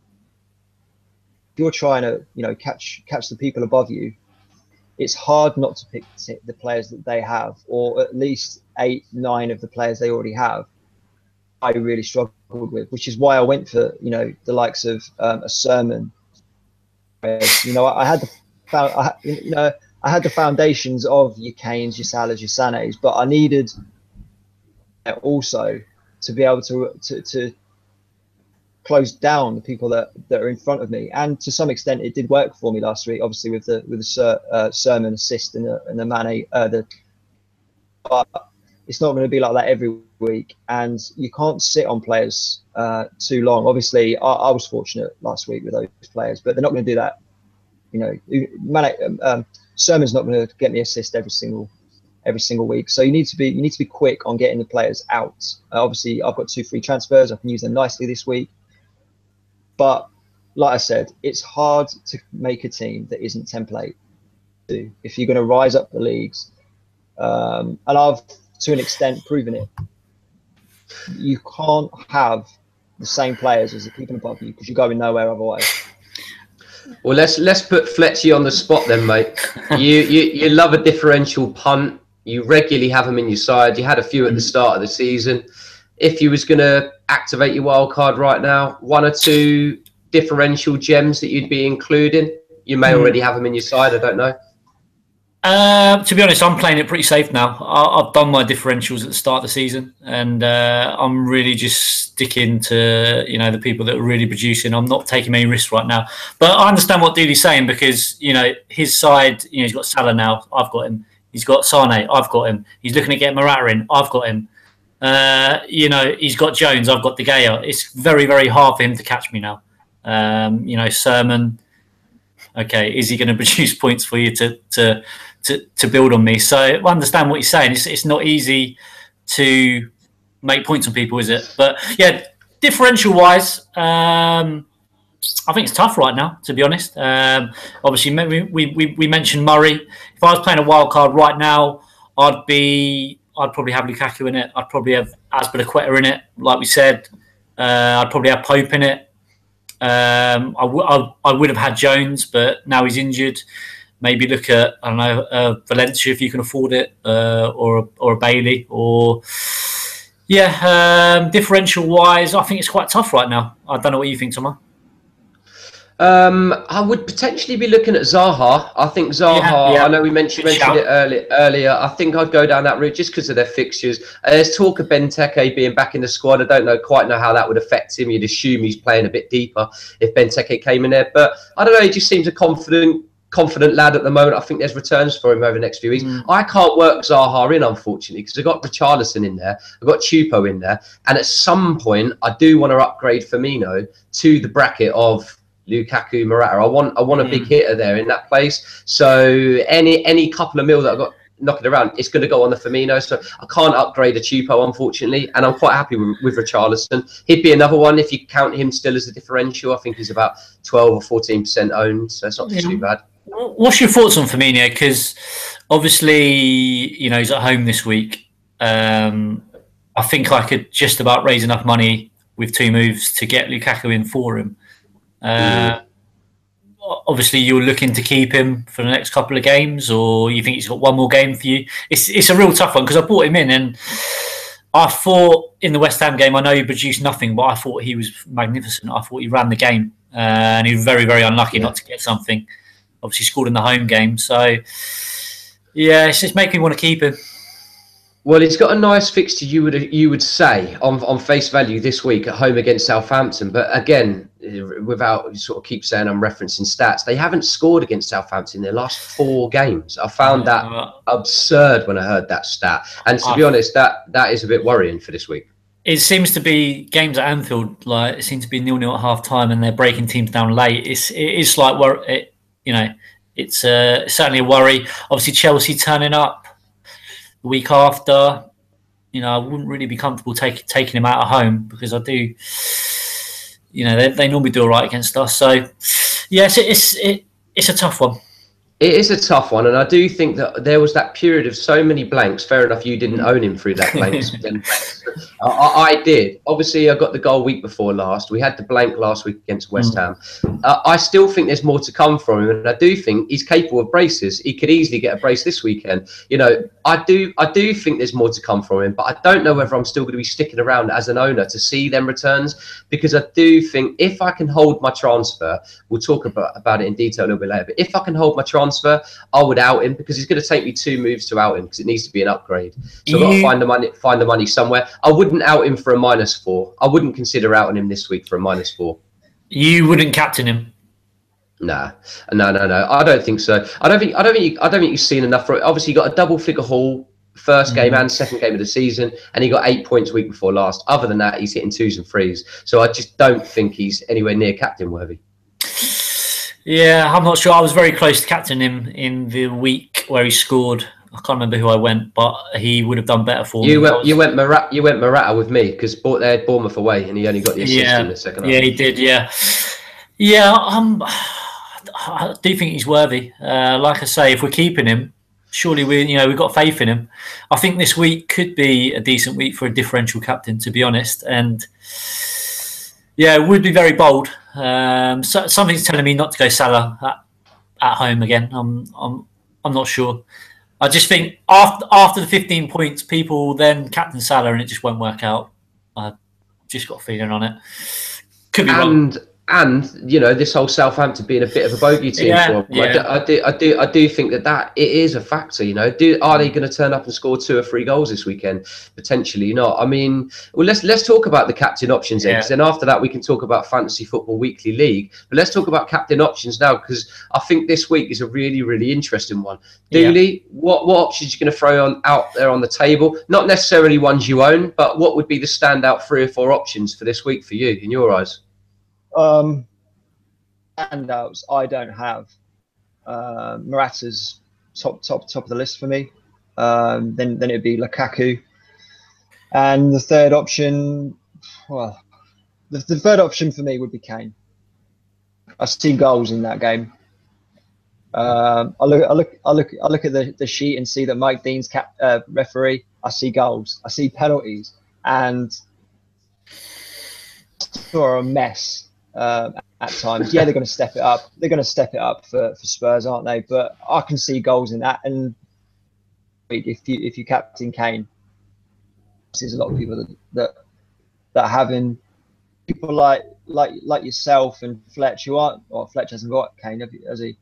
If you're trying to, you know, catch the people above you, it's hard not to pick the players that they have, or at least 8, 9 of the players they already have. I really struggled with, which is why I went for, you know, the likes of a Sermon. You know, I had the foundations of your Kanes, your Salahs, your Sanés, but I needed also to be able to close down the people that are in front of me, and to some extent it did work for me last week. Obviously with the Sermon assist and the Mane, but it's not going to be like that every week, and you can't sit on players too long. Obviously, I was fortunate last week with those players, but they're not going to do that. You know, Sermon's not going to get me assist every single week. So you need to be quick on getting the players out. Obviously, I've got 2 free transfers. I can use them nicely this week. But like I said, it's hard to make a team that isn't template if you're going to rise up the leagues. And I've, to an extent, proven it. You can't have the same players as the people above you, because you're going nowhere otherwise. Well, let's put Fletchy on the spot then, mate. You love a differential punt. You regularly have them in your side. You had a few at the start of the season. If you was going to activate your wild card right now, 1 or 2 differential gems that you'd be including? You may already have them in your side. I don't know. To be honest, I'm playing it pretty safe now. I've done my differentials at the start of the season, and I'm really just sticking to, you know, the people that are really producing. I'm not taking any risks right now. But I understand what Dooley's saying, because, you know, his side, you know, he's got Salah now. I've got him. He's got Sané. I've got him. He's looking to get Morata in. I've got him. You know, he's got Jones. I've got De Gea. It's very, very hard for him to catch me now. You know, Sermon. Okay, is he going to produce points for you to build on me? So I understand what he's saying. It's not easy to make points on people, is it? But yeah, differential wise, I think it's tough right now, to be honest. Obviously, we mentioned Murray. If I was playing a wild card right now, I'd probably have Lukaku in it. I'd probably have Azpilicueta in it, like we said. I'd probably have Pope in it. I would have had Jones, but now he's injured. Maybe look at, I don't know, Valencia if you can afford it, or a Bailey, or differential wise, I think it's quite tough right now. I don't know what you think, Tomo. I would potentially be looking at Zaha. I think Zaha, I know we mentioned it earlier. I think I'd go down that route just because of their fixtures. There's talk of Benteke being back in the squad. I don't quite know how that would affect him. You'd assume he's playing a bit deeper if Benteke came in there. But I don't know, he just seems a confident confident lad at the moment. I think there's returns for him over the next few weeks. I can't work Zaha in, unfortunately, because I've got Richarlison in there, I've got Chupo in there, and at some point I do want to upgrade Firmino to the bracket of Lukaku, Morata. I want a big hitter there in that place. So any couple of mil that I've got knocking around, it's going to go on the Firmino. So I can't upgrade a Chupo, unfortunately, and I'm quite happy with Richarlison. He'd be another one if you count him still as a differential. I think he's about 12 or 14% owned, so it's not too bad. What's your thoughts on Firmino? Because obviously, you know, he's at home this week. I think I could just about raise enough money with 2 moves to get Lukaku in for him. Obviously, you're looking to keep him for the next couple of games, or you think he's got one more game for you? It's a real tough one because I brought him in, and I thought in the West Ham game, I know he produced nothing, but I thought he was magnificent. I thought he ran the game, and he was very, very unlucky not to get something. Obviously, scored in the home game, so yeah, it's just making me want to keep him. Well, he's got a nice fixture, you would say, on face value this week at home against Southampton. But again, without sort of keep saying I'm referencing stats, they haven't scored against Southampton in their last 4 games. I found that absurd when I heard that stat. And to be honest, that is a bit worrying for this week. It seems to be games at Anfield, like it seems to be 0-0 at half time, and they're breaking teams down late. It is like, you know, it's certainly a worry. Obviously, Chelsea turning up the week after, you know, I wouldn't really be comfortable taking him out at home because I do, you know, they normally do all right against us. So, yes, it's a tough one. It is a tough one, and I do think that there was that period of so many blanks. Fair enough, you didn't own him through that blanks. I did. Obviously, I got the goal week before last. We had the blank last week against West Ham. I still think there's more to come from him, and I do think he's capable of braces. He could easily get a brace this weekend. You know, I do think there's more to come from him, but I don't know whether I'm still going to be sticking around as an owner to see them returns, because I do think if I can hold my transfer, we'll talk about it in detail a little bit later, but if I can hold my transfer, I would out him, because it's going to take me 2 moves to out him, because it needs to be an upgrade. So I've got to find the money somewhere. I wouldn't out him for a -4. I wouldn't consider outing him this week for a -4. You wouldn't captain him? No. I don't think so. I don't think you've seen enough for it. Obviously, you got a double-figure haul first game and second game of the season, and he got 8 points week before last. Other than that, he's hitting 2s and 3s. So I just don't think he's anywhere near captain worthy. Yeah, I'm not sure. I was very close to captaining him in the week where he scored. I can't remember who I went, but he would have done better for me. You went Morata with me, because they had Bournemouth away, and he only got the assist in the second half. Yeah, he did. Yeah. I do think he's worthy. Like I say, if we're keeping him, surely we've got faith in him. I think this week could be a decent week for a differential captain, to be honest. And yeah, it would be very bold. So something's telling me not to go Salah at home again. I'm not sure. I just think after the 15 points, people then captain Salah, and it just won't work out. I've just got a feeling on it. Could be wrong. And you know, this whole Southampton being a bit of a bogey team for him, I do think that it is a factor. You know, are they going to turn up and score 2 or 3 goals this weekend? Potentially not. I mean, well, let's talk about the captain options then, because then after that we can talk about Fantasy Football Weekly League. But let's talk about captain options now, because I think this week is a really, really interesting one. Dooley, what options are you going to throw out there on the table? Not necessarily ones you own, but what would be the standout 3 or 4 options for this week for you, in your eyes? Handouts I don't have. Morata's top of the list for me. Then it'd be Lukaku, and the third option, well, the third option for me would be Kane. I see goals in that game. I look at the sheet and see that Mike Dean's referee. I see goals. I see penalties, and are a mess. At times, they're going to step it up. They're going to step it up for Spurs, aren't they? But I can see goals in that. And if you captain Kane, there's a lot of people that are having people like yourself and Fletch, who aren't. Well, Fletch hasn't got Kane, has he?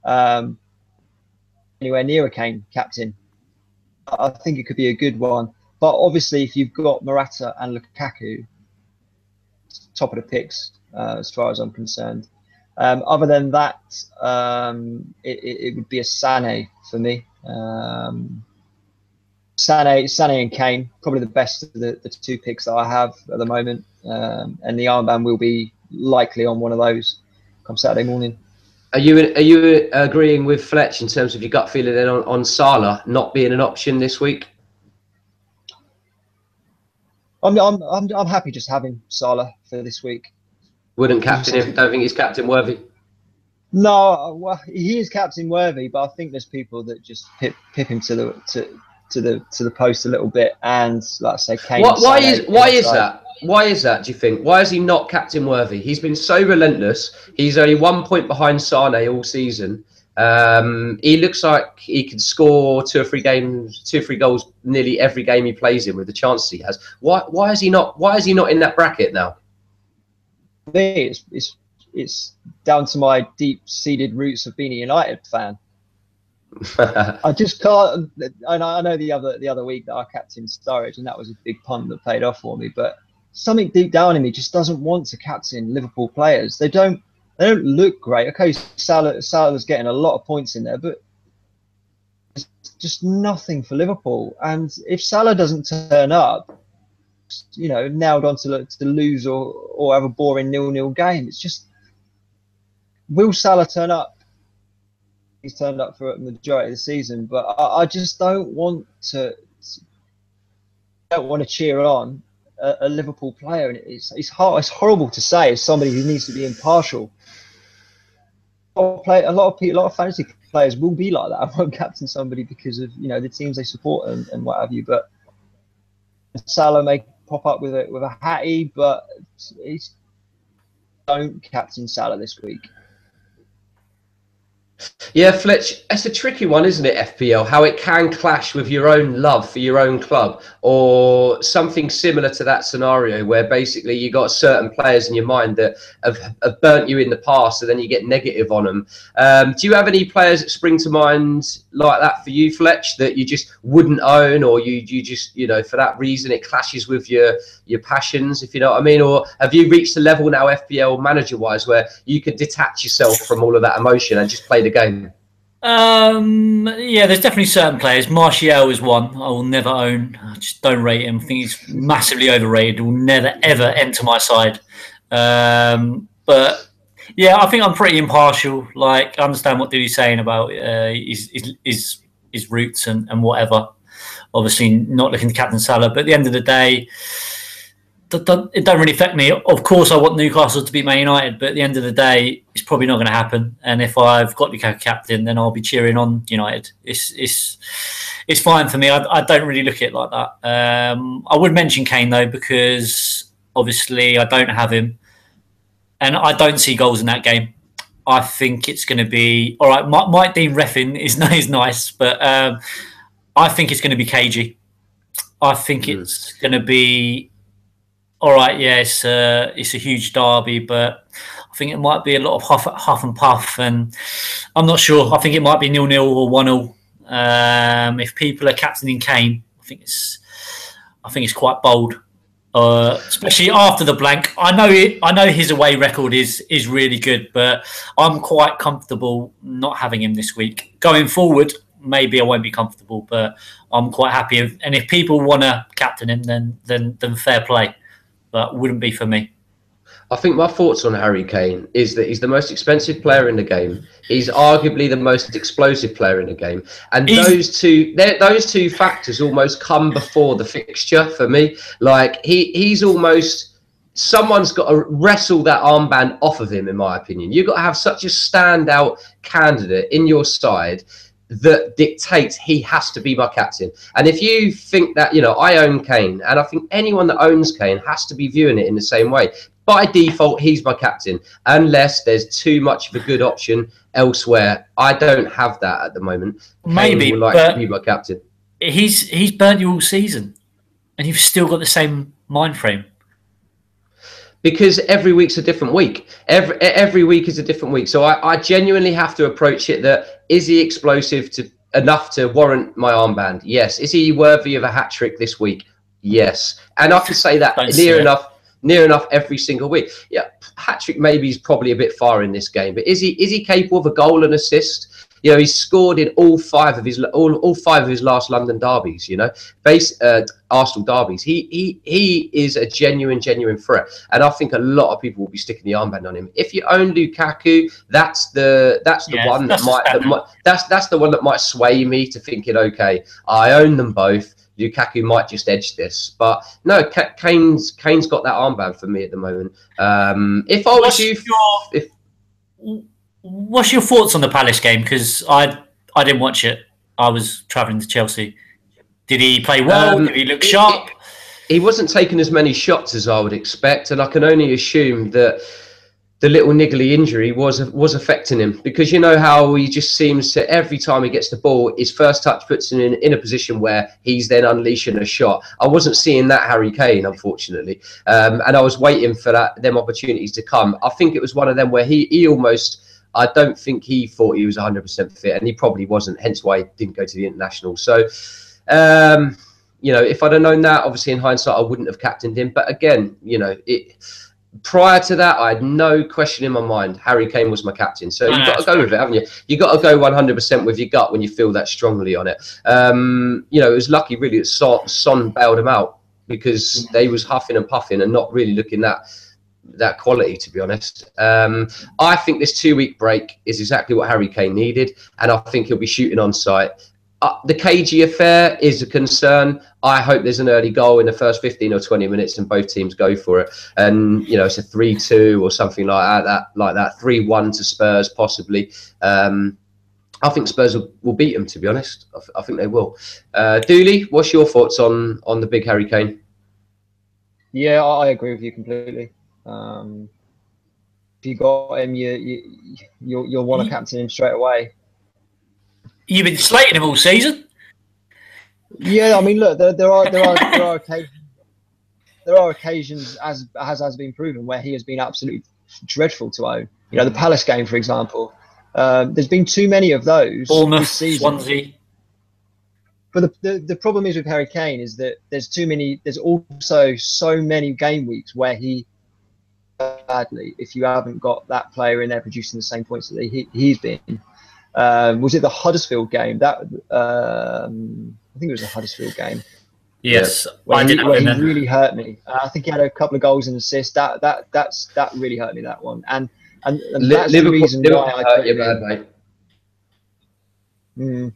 Anywhere near a Kane captain. I think it could be a good one. But obviously, if you've got Morata and Lukaku, top of the picks. As far as I'm concerned. Other than that, it would be a Sané for me. Sané and Kane, probably the best of the two picks that I have at the moment. And the armband will be likely on one of those come Saturday morning. Are you agreeing with Fletch in terms of your gut feeling then on Salah not being an option this week? I'm happy just having Salah for this week. Wouldn't captain him? Don't think he's captain worthy? No, well, he is captain worthy, but I think there's people that just pip him to the post a little bit, and like I say, Kane. Why is that? Why is that, do you think? Why is he not captain worthy? He's been so relentless. He's only 1 point behind Sané all season. He looks like he can score two or three goals nearly every game he plays in with the chances he has. Why is he not in that bracket now? For me, it's down to my deep-seated roots of being a United fan. I just can't. I know the other week that I captained Sturridge, and that was a big punt that paid off for me. But something deep down in me just doesn't want to captain Liverpool players. They don't look great. Okay, Salah's getting a lot of points in there, but it's just nothing for Liverpool. And if Salah doesn't turn up, nailed on to lose or have a boring 0-0 game, it's just, will Salah turn up? He's turned up for the majority of the season, but I just don't want to cheer on a Liverpool player, and it's horrible to say as somebody who needs to be impartial. A lot of fantasy players will be like that. I won't captain somebody because of the teams they support and what have you. But Salah may pop up with a hattie, but don't captain Salah this week. Yeah, Fletch, it's a tricky one, isn't it, FPL? How it can clash with your own love for your own club, or something similar to that scenario where basically you got certain players in your mind that have burnt you in the past, and then you get negative on them. Do you have any players that spring to mind like that for you, Fletch, that you just wouldn't own, or you just, for that reason it clashes with your passions, if you know what I mean? Or have you reached a level now, FPL manager-wise, where you could detach yourself from all of that emotion and just play the game? Yeah, there's definitely certain players. Martial is one I will never own. I just don't rate him. I think he's massively overrated. Will never ever enter my side. But yeah, I think I'm pretty impartial. Like, I understand what Dude's saying about his roots and whatever. Obviously, not looking to captain Salah, but at the end of the day, it don't really affect me. Of course, I want Newcastle to beat Man United, but at the end of the day, it's probably not going to happen. And if I've got Lukaku captain, then I'll be cheering on United. It's fine for me. I don't really look at it like that. I would mention Kane though, because obviously I don't have him, and I don't see goals in that game. I think it's going to be all right. Mike Dean reffing is nice, but I think it's going to be cagey. I think it's going to be. All right, yeah, it's a huge derby, but I think it might be a lot of huff and puff, and I'm not sure. I think it might be 0-0 or 1-0. If people are captaining Kane, I think it's quite bold, especially after the blank. I know his away record is really good, but I'm quite comfortable not having him this week. Going forward, maybe I won't be comfortable, but I'm quite happy. And if people want to captain him, then fair play. But wouldn't be for me. I think my thoughts on Harry Kane is that he's the most expensive player in the game. He's arguably the most explosive player in the game, and those two factors almost come before the fixture for me. Like he's almost, someone's got to wrestle that armband off of him. In my opinion, you've got to have such a standout candidate in your side that dictates he has to be my captain. And if you think that, I own Kane, and I think anyone that owns Kane has to be viewing it in the same way. By default, he's my captain, unless there's too much of a good option elsewhere. I don't have that at the moment. Maybe, Kane would like to be my captain. He's burnt you all season, and you've still got the same mind frame. Because every week's a different week. Every week is a different week. So I genuinely have to approach it that, is he explosive enough to warrant my armband? Yes. Is he worthy of a hat-trick this week? Yes. And I can say that near enough. near enough every single week. Yeah, hat-trick maybe is probably a bit far in this game, but is he capable of a goal and assist? You know, he's scored in all five of his last London derbies. You know, Arsenal derbies. He is a genuine threat, and I think a lot of people will be sticking the armband on him. If you own Lukaku, that's the one that might sway me to thinking, okay, I own them both. Lukaku might just edge this, but no, Kane's got that armband for me at the moment. If I was what's your thoughts on the Palace game? Because I didn't watch it. I was travelling to Chelsea. Did he play well? Did he look sharp? He wasn't taking as many shots as I would expect, and I can only assume that the little niggly injury was affecting him, because you know how he just seems to, every time he gets the ball, his first touch puts him in a position where he's then unleashing a shot. I wasn't seeing that Harry Kane, unfortunately, and I was waiting for them opportunities to come. I think it was one of them where he almost, I don't think he thought he was 100% fit, and he probably wasn't, hence why he didn't go to the international. So, you know, if I'd have known that, obviously in hindsight, I wouldn't have captained him. But again, you know, prior to that, I had no question in my mind. Harry Kane was my captain. So you've got to go with it, haven't you? You've got to go 100% with your gut when you feel that strongly on it. You know, it was lucky, really, that Son bailed him out, because they was huffing and puffing and not really looking that quality, to be honest. I think this 2-week break is exactly what Harry Kane needed, and I think he'll be shooting on sight. The KG affair is a concern. I hope there's an early goal in the first 15 or 20 minutes and both teams go for it. And, you know, it's a 3-2 or something like that, 3-1 to Spurs, possibly. I think Spurs will beat them, to be honest. I think they will. Dooley, what's your thoughts on the big Harry Kane? Yeah, I agree with you completely. If you got him, you'll want to captain him straight away. You've been slating him all season. Yeah, I mean, look, there are occasions, as has been proven, where he has been absolutely dreadful to own. You know, the Palace game, for example. There's been too many of those this season. Swansea. But the problem is with Harry Kane is that there's also so many game weeks where he badly, if you haven't got that player in there producing the same points that he's been. Was it the Huddersfield game? I think it was the Huddersfield game. Yes, where he really hurt me. I think he had a couple of goals and assists. That really hurt me, that one. And that's the reason why I put him in. Mate.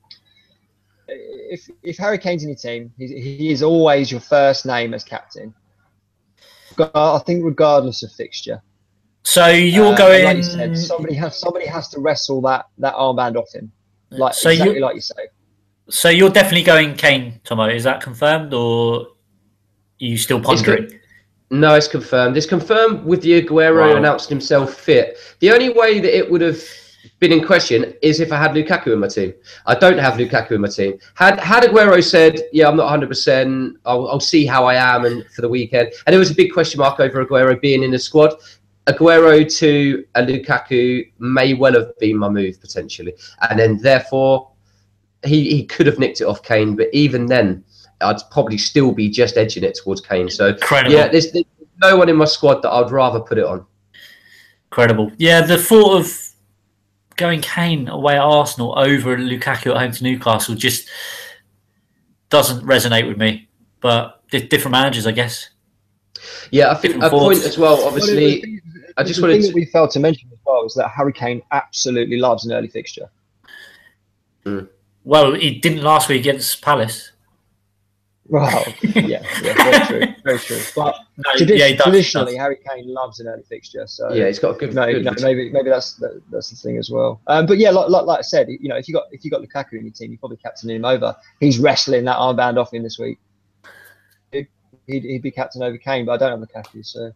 If Harry Kane's in your team, he is always your first name as captain. I think regardless of fixture. So you're going. Like you said, somebody has to wrestle that armband off him, like you say. So you're definitely going Kane, Tomo. Is that confirmed, or are you still pondering? No, it's confirmed. It's confirmed with the Aguero announcing himself fit. The only way that it would have been in question is if I had Lukaku in my team. I don't have Lukaku in my team. Had Aguero said, "Yeah, I'm not 100%. I'll see how I am," and for the weekend, and there was a big question mark over Aguero being in the squad. Aguero to a Lukaku may well have been my move, potentially. And then, therefore, he could have nicked it off Kane. But even then, I'd probably still be just edging it towards Kane. So, Incredible. Yeah, there's no one in my squad that I'd rather put it on. Incredible. Yeah, the thought of going Kane away at Arsenal over Lukaku at home to Newcastle just doesn't resonate with me. But different managers, I guess. Yeah, I think a point as well, obviously... The thing that we failed to mention as well is that Harry Kane absolutely loves an early fixture. Well, he didn't last week against Palace. Well, yeah, very true. But traditionally, Harry Kane loves an early fixture. So yeah, he's got a good. maybe that's the thing as well. But yeah, like I said, you know, if you got Lukaku in your team, you probably captain him over. He's wrestling that armband off him this week. He'd be captain over Kane, but I don't have Lukaku, so.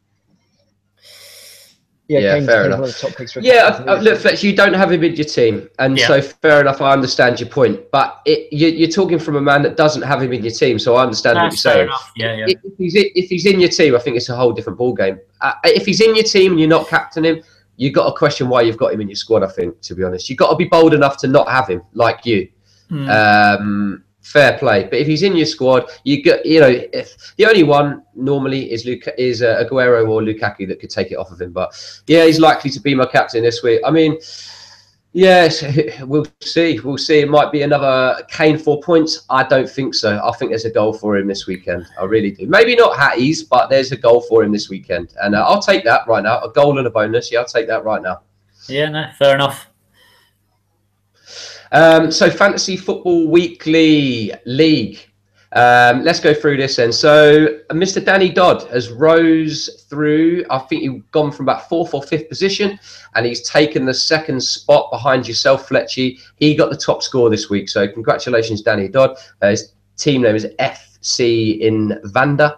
Yeah, fair enough. One of the top picks for look, Fletch, you don't have him in your team, and so fair enough. I understand your point, but you're talking from a man that doesn't have him in your team, so I understand what you're saying. Yeah. If he's in your team, I think it's a whole different ball game. If he's in your team and you're not captaining him, you've got to question why you've got him in your squad. I think, to be honest, you've got to be bold enough to not have him, like you. fair play. But if he's in your squad, if the only one normally is Aguero or Lukaku that could take it off of him. But yeah, he's likely to be my captain this week. I mean, yes, we'll see. We'll see. It might be another Kane 4 points. I don't think so. I think there's a goal for him this weekend. I really do. Maybe not Hattie's, but there's a goal for him this weekend. And I'll take that right now. A goal and a bonus. Yeah, I'll take that right now. Yeah, no, fair enough. So Fantasy Football Weekly League. Let's go through this then. So Mr. Danny Dodd has rose through, I think you've gone from about 4th or 5th position, and he's taken the 2nd spot behind yourself, Fletchy. He got the top score this week. So congratulations, Danny Dodd. His team name is FC in Vanda.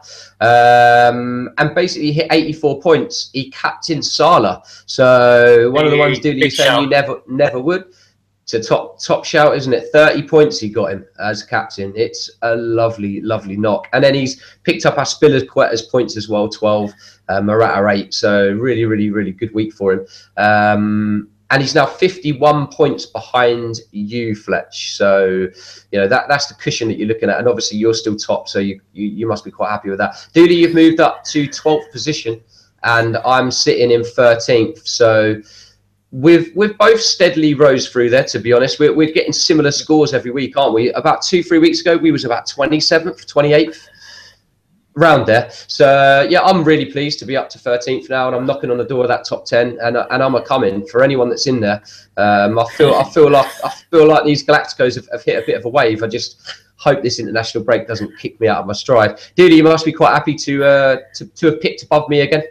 And basically he hit 84 points. He captained Salah. So one of the ones, dude, you saying you never would. It's a top shout, isn't it? 30 points he got him as captain. It's a lovely, lovely knock. And then he's picked up Aspilicueta's points as well, 12, Morata 8. So really, really, really good week for him. And he's now 51 points behind you, Fletch. So, that's the cushion that you're looking at. And obviously you're still top, so you must be quite happy with that. Dooley, you've moved up to 12th position, and I'm sitting in 13th. So we've both steadily rose through there, to be honest. We're getting similar scores every week, aren't we? About 2-3 weeks ago, we was about 27th, 28th, round there. So yeah, I'm really pleased to be up to 13th now, and I'm knocking on the door of that top 10, and I'm a coming for anyone that's in there. I feel like these Galacticos have hit a bit of a wave. I just hope this international break doesn't kick me out of my stride. Dude, you must be quite happy to have picked above me again.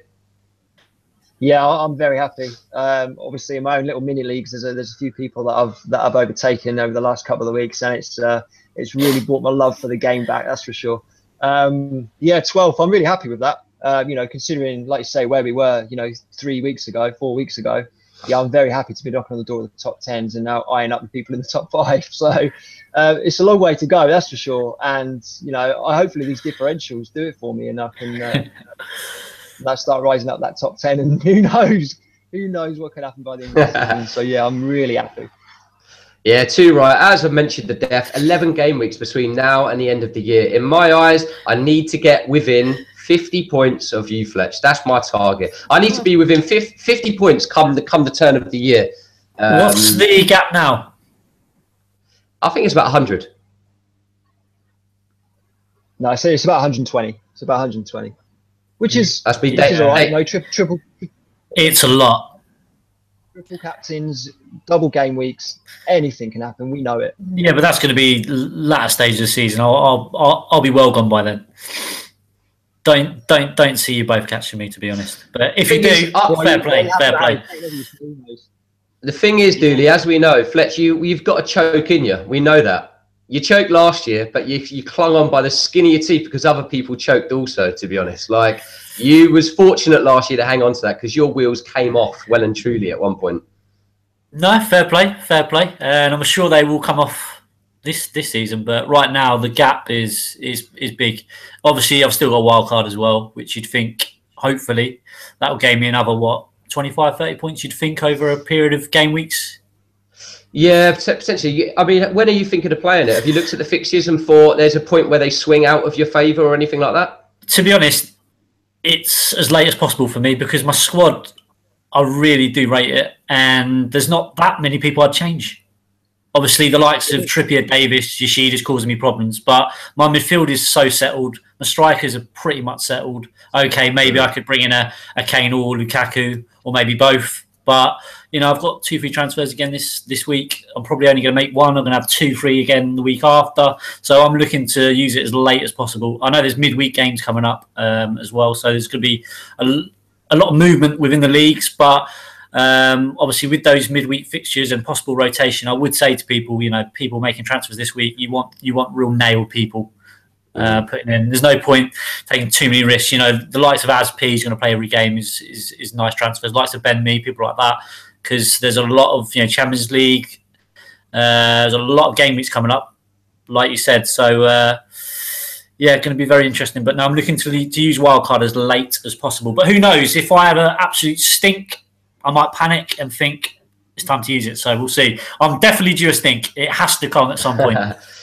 Yeah, I'm very happy. Obviously, in my own little mini leagues, there's a few people that I've overtaken over the last couple of weeks, and it's really brought my love for the game back. That's for sure. Yeah, 12th. I'm really happy with that. Considering, like you say, where we were, 4 weeks ago. Yeah, I'm very happy to be knocking on the door of the top 10s and now eyeing up the people in the top 5. So it's a long way to go, that's for sure. And hopefully these differentials do it for me, and I can. I start rising up that top 10, and who knows what could happen by the end of the season. So yeah, I'm really happy. Yeah, too right. As I mentioned, the depth, 11 game weeks between now and the end of the year. In my eyes, I need to get within 50 points of you, Fletch. That's my target. I need to be within 50 points come the turn of the year. What's the gap now? I think it's about 100. No, I say it's about 120. It's about 120. Which is all right. No, triple. It's a lot. Triple captains, double game weeks. Anything can happen. We know it. Yeah, but that's going to be latter stage of the season. I'll be well gone by then. Don't see you both catching me, to be honest. But if you do, fair play. The thing is, Dooley, as we know, Fletch, you've got a choke in you. We know that. You choked last year, but you clung on by the skin of your teeth because other people choked also, to be honest. Like, you was fortunate last year to hang on to that because your wheels came off well and truly at one point. No, fair play. And I'm sure they will come off this season. But right now, the gap is big. Obviously, I've still got a wild card as well, which you'd think, hopefully, that will gain me another, 25, 30 points, you'd think, over a period of game weeks. Yeah, potentially. I mean, when are you thinking of playing it? Have you looked at the fixtures and thought there's a point where they swing out of your favour or anything like that? To be honest, it's as late as possible for me because my squad, I really do rate it, and there's not that many people I'd change. Obviously, the likes of Trippier, Davis, Yoshida is causing me problems, but my midfield is so settled. My strikers are pretty much settled. Okay, maybe I could bring in a Kane or Lukaku, or maybe both. But, I've got 2 free transfers again this week. I'm probably only going to make one. I'm going to have 2 free again the week after. So I'm looking to use it as late as possible. I know there's midweek games coming up as well. So there's going to be a lot of movement within the leagues. But obviously with those midweek fixtures and possible rotation, I would say to people, people making transfers this week, you want real nailed people. Putting in. There's no point taking too many risks. The likes of Asp is going to play every game is nice transfers. The likes of Ben Mee, people like that, because there's a lot of Champions League. There's a lot of game weeks coming up, like you said. So yeah, going to be very interesting. But now I'm looking to use wildcard as late as possible. But who knows? If I had an absolute stink, I might panic and think it's time to use it. So we'll see. I'm definitely due a stink. It has to come at some point.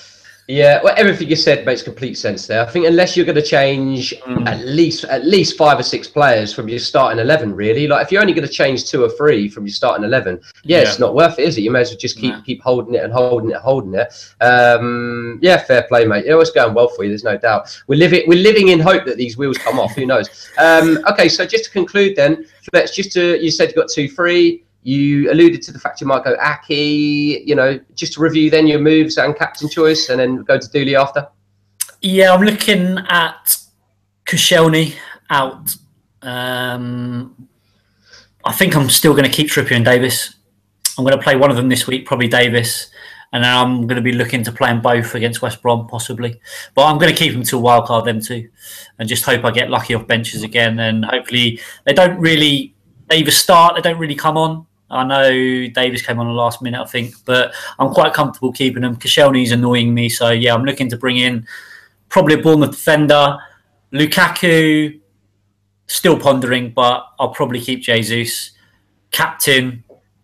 Yeah, well, everything you said makes complete sense there. I think unless you're going to change at least 5 or 6 players from your starting 11, really. Like if you're only going to change 2 or 3 from your starting 11, it's not worth it, is it? You may as well just keep holding it and holding it. Yeah, fair play, mate. It's going well for you. There's no doubt. We're living in hope that these wheels come off. Who knows? Okay, so just to conclude, then, Fletch, you said you got 2 free. You alluded to the fact you might go Aki, just to review then your moves and captain choice and then go to Dooley after. Yeah, I'm looking at Koscielny out. I think I'm still going to keep Trippier and Davis. I'm going to play one of them this week, probably Davis. And then I'm going to be looking to play them both against West Brom, possibly. But I'm going to keep them till wildcard, them two. And just hope I get lucky off benches again. And hopefully they either start, they don't really come on. I know Davis came on the last minute, I think, but I'm quite comfortable keeping him. Koscielny's annoying me, so yeah, I'm looking to bring in probably a Bournemouth defender. Lukaku, still pondering, but I'll probably keep Jesus. Captain,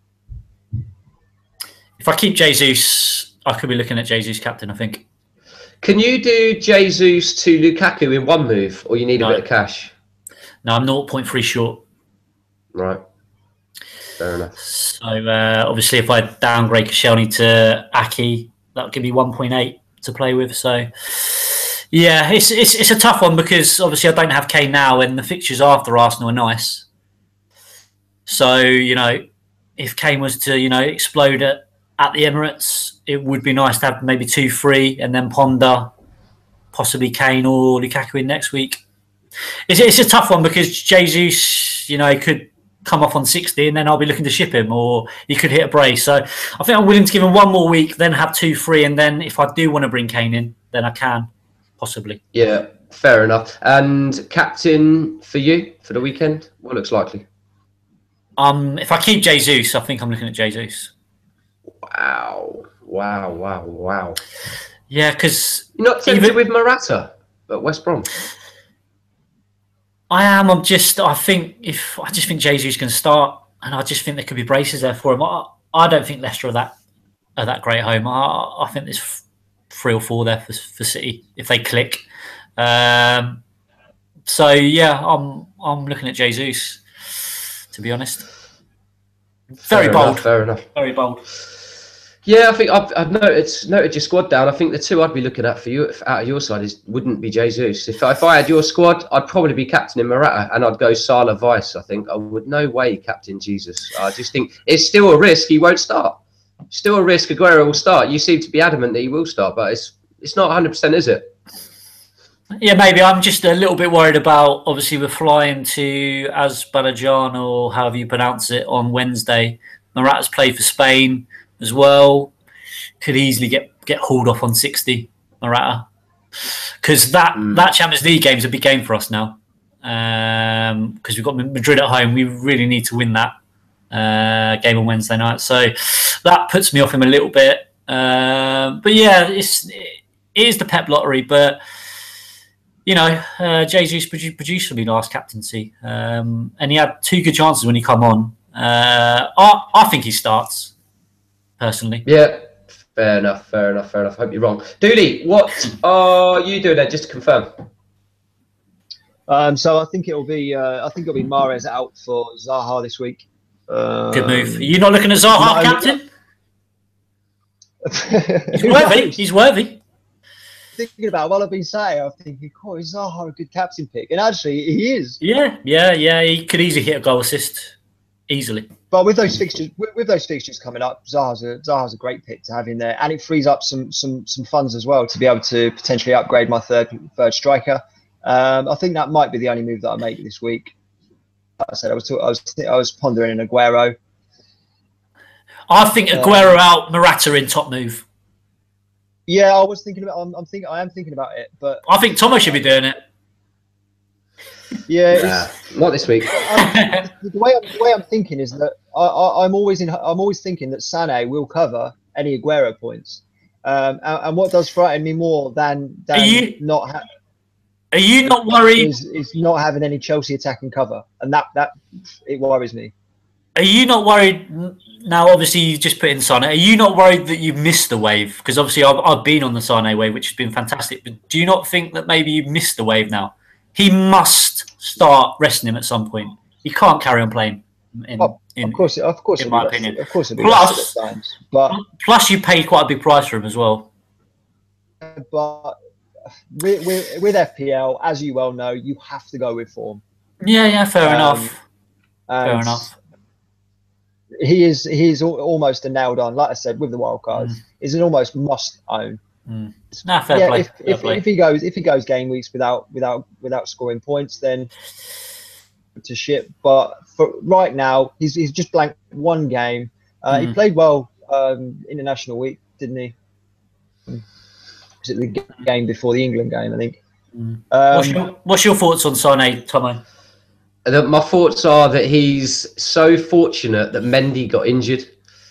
if I keep Jesus, I could be looking at Jesus captain, I think. Can you do Jesus to Lukaku in one move, or you need a bit of cash? No, I'm 0.3 short. Right. Fair enough. So obviously, if I downgrade Koscielny to Aki, that would give me 1.8 to play with. So yeah, it's a tough one because obviously I don't have Kane now, and the fixtures after Arsenal are nice. So if Kane was to explode at the Emirates, it would be nice to have maybe 2 free and then ponder possibly Kane or Lukaku in next week. It's a tough one because Jesus, could come off on 60 and then I'll be looking to ship him, or he could hit a brace. So I think I'm willing to give him one more week, then have 2 free, and then if I do want to bring Kane in, then I can, possibly. Yeah, fair enough. And captain for you for the weekend, what looks likely? If I keep Jesus, I think I'm looking at Jesus. Wow. Yeah, because you're not tempted with Morata at West Brom. I am. I just think Jesus can start, and I just think there could be braces there for him. I don't think Leicester are that great at home. I think there's 3 or 4 there for City if they click. So yeah, I'm looking at Jesus, to be honest. Very bold. Fair enough. Very bold. Yeah, I think I've noted your squad down. I think the 2 I'd be looking at for you out of your side wouldn't be Jesus. If I had your squad, I'd probably be captaining Morata and I'd go Salah Vice. I think I would no way captain Jesus. I just think it's still a risk he won't start. Still a risk Aguero will start. You seem to be adamant that he will start, but it's not 100%, is it? Yeah, maybe. I'm just a little bit worried about. Obviously, we're flying to Azerbaijan, or however you pronounce it, on Wednesday. Morata's played for Spain as well. Could easily get hauled off on 60, Morata, because that Champions League game is a big game for us now. Because we've got Madrid at home, we really need to win that game on Wednesday night. So that puts me off him a little bit. But yeah, it is the Pep lottery. But Jesus produced for me last captaincy, and he had 2 good chances when he come on. I think he starts. Personally. Yeah, fair enough. Hope you're wrong. Dooley, what are you doing there, just to confirm? So I think it'll be Mahrez out for Zaha this week. Good move. Are you not looking at Zaha, captain? He's worthy. Thinking about what I've been saying, I'm thinking, is Zaha a good captain pick? And actually, he is. Yeah. He could easily hit a goal assist. Easily. But with those fixtures coming up, Zaha's a great pick to have in there, and it frees up some funds as well to be able to potentially upgrade my third striker. I think that might be the only move that I make this week. Like I said, I was pondering an Aguero. I think Aguero out, Morata in, top move. Yeah, I was thinking about. I am thinking about it, but I think Thomas should be doing it. Yeah, not this week. The way I'm thinking is that I'm always thinking that Sané will cover any Aguero points. And what does frighten me more than Are you not worried? Is not having any Chelsea attacking cover, and that it worries me. Are you not worried now? Obviously, you just put in Sane. Are you not worried that you missed the wave? Because obviously, I've been on the Sane wave, which has been fantastic. But do you not think that maybe you missed the wave now? He must start resting him at some point. He can't carry on playing. Of course, in my opinion. Of course, it'll be rested at times. But plus, you paid quite a big price for him as well. But with FPL, as you well know, you have to go with form. Yeah, fair enough. Fair enough. He is almost a nailed on. Like I said, with the wild cards, is an almost must own. Nah, fair play. If he goes game weeks without scoring points, then to shit. But for right now, he's just blanked one game. He played well international week, didn't he? Was it the game before the England game? I think. What's your thoughts on Sane, Tomo? My thoughts are that he's so fortunate that Mendy got injured,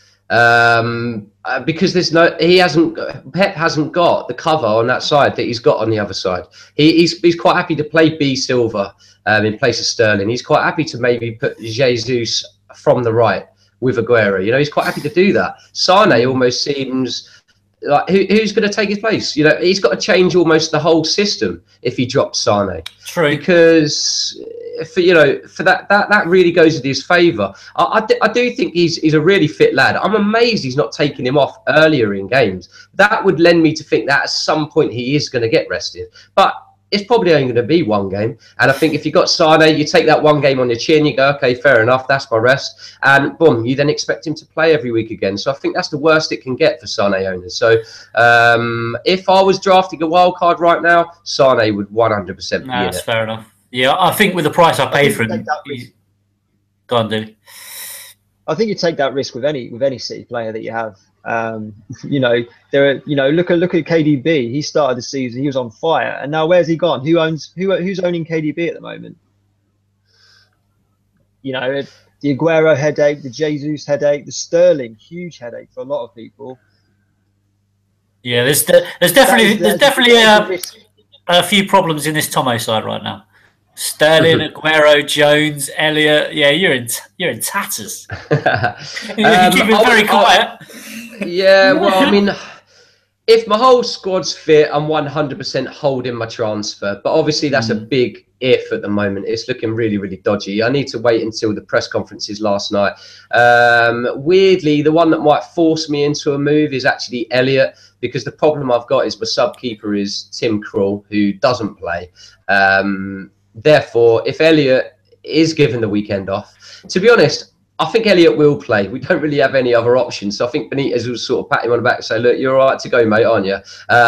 because Pep hasn't got the cover on that side that he's got on the other side. He's quite happy to play B Silva in place of Sterling. He's quite happy to maybe put Jesus from the right with Aguero. You know, he's quite happy to do that. Sane almost seems like who's going to take his place? You know, he's got to change almost the whole system if he drops Sane. True. Because for that really goes in his favour. I do think he's a really fit lad. I'm amazed he's not taking him off earlier in games. That would lend me to think that at some point he is going to get rested. But it's probably only going to be one game. And I think if you've got Sane, you take that one game on your chin, you go, okay, fair enough, that's my rest. And boom, you then expect him to play every week again. So I think that's the worst it can get for Sane owners. So if I was drafting a wild card right now, Sane would 100% be in that's fair enough. Yeah, I think with the price I paid for him, go on, dude. I think you take that risk with any City player that you have. Look at KDB. He started the season, he was on fire, and now where's he gone? Who's owning KDB at the moment? You know, the Aguero headache, the Jesus headache, the Sterling huge headache for a lot of people. Yeah, there's definitely a few problems in this Tomo side right now. Sterling, Aguero, Jones, Elliott. Yeah, you're in tatters. You're keeping very quiet. Yeah, well, I mean, if my whole squad's fit, I'm 100% holding my transfer. But obviously, that's a big if at the moment. It's looking really, really dodgy. I need to wait until the press conferences last night. Weirdly, the one that might force me into a move is actually Elliott, because the problem I've got is my sub keeper is Tim Krul, who doesn't play. Therefore, if Elliott is given the weekend off, to be honest, I think Elliott will play. We don't really have any other options. So I think Benitez will sort of pat him on the back and say, look, you're all right to go, mate, aren't you?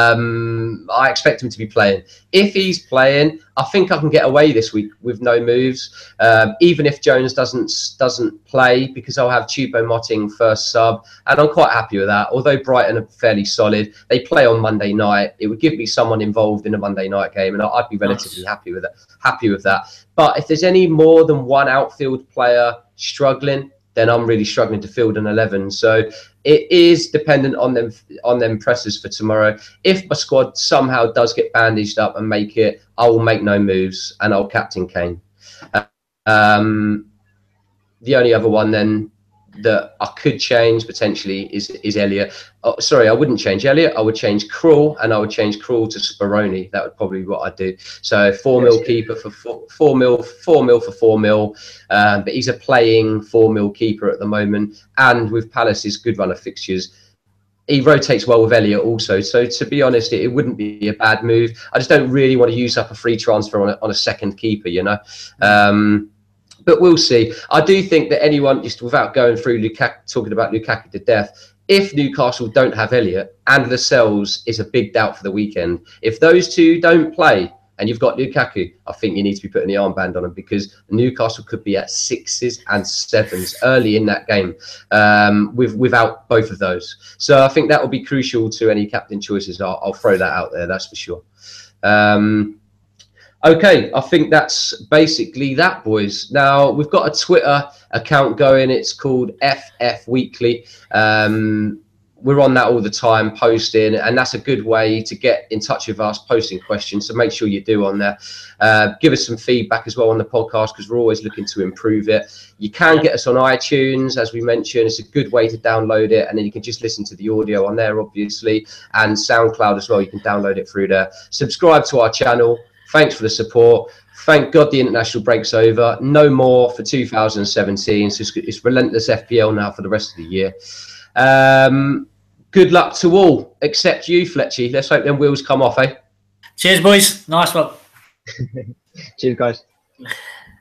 I expect him to be playing. If he's playing, I think I can get away this week with no moves. Even if Jones doesn't play, because I'll have Choupo-Moting first sub. And I'm quite happy with that. Although Brighton are fairly solid, they play on Monday night. It would give me someone involved in a Monday night game, and I'd be relatively happy with that. But if there's any more than one outfield player struggling, then I'm really struggling to field an 11. So it is dependent on them pressers for tomorrow. If my squad somehow does get bandaged up and make it, I will make no moves and I'll captain Kane. The only other one then that I could change potentially is Elliott. Oh, sorry, I wouldn't change Elliott. I would change Krul, and I would change Krul to Speroni. That would probably be what I'd do. So 4 mil keeper for 4 mil for 4 mil. But he's a playing 4 mil keeper at the moment, and with Palace's good run of fixtures, he rotates well with Elliott also. So to be honest, it wouldn't be a bad move. I just don't really want to use up a free transfer on a second keeper, you know. But we'll see. I do think that anyone, just without going through Lukaku, talking about Lukaku to death, if Newcastle don't have Elliott and Lascelles is a big doubt for the weekend, if those two don't play and you've got Lukaku, I think you need to be putting the armband on him, because Newcastle could be at 6s and 7s early in that game without both of those. So I think that will be crucial to any captain choices. I'll throw that out there, that's for sure. Okay, I think that's basically that, boys. Now, we've got a Twitter account going. It's called FF Weekly. we're on that all the time, posting, and that's a good way to get in touch with us, posting questions. So make sure you do on there. Give us some feedback as well on the podcast, because we're always looking to improve it. You can get us on iTunes, as we mentioned. It's a good way to download it, and then you can just listen to the audio on there, obviously, and SoundCloud as well. You can download it through there. Subscribe to our channel. Thanks for the support. Thank God the international break's over. No more for 2017. So it's relentless FPL now for the rest of the year. Good luck to all, except you, Fletchy. Let's hope them wheels come off, eh? Cheers, boys. Nice one. Cheers, guys.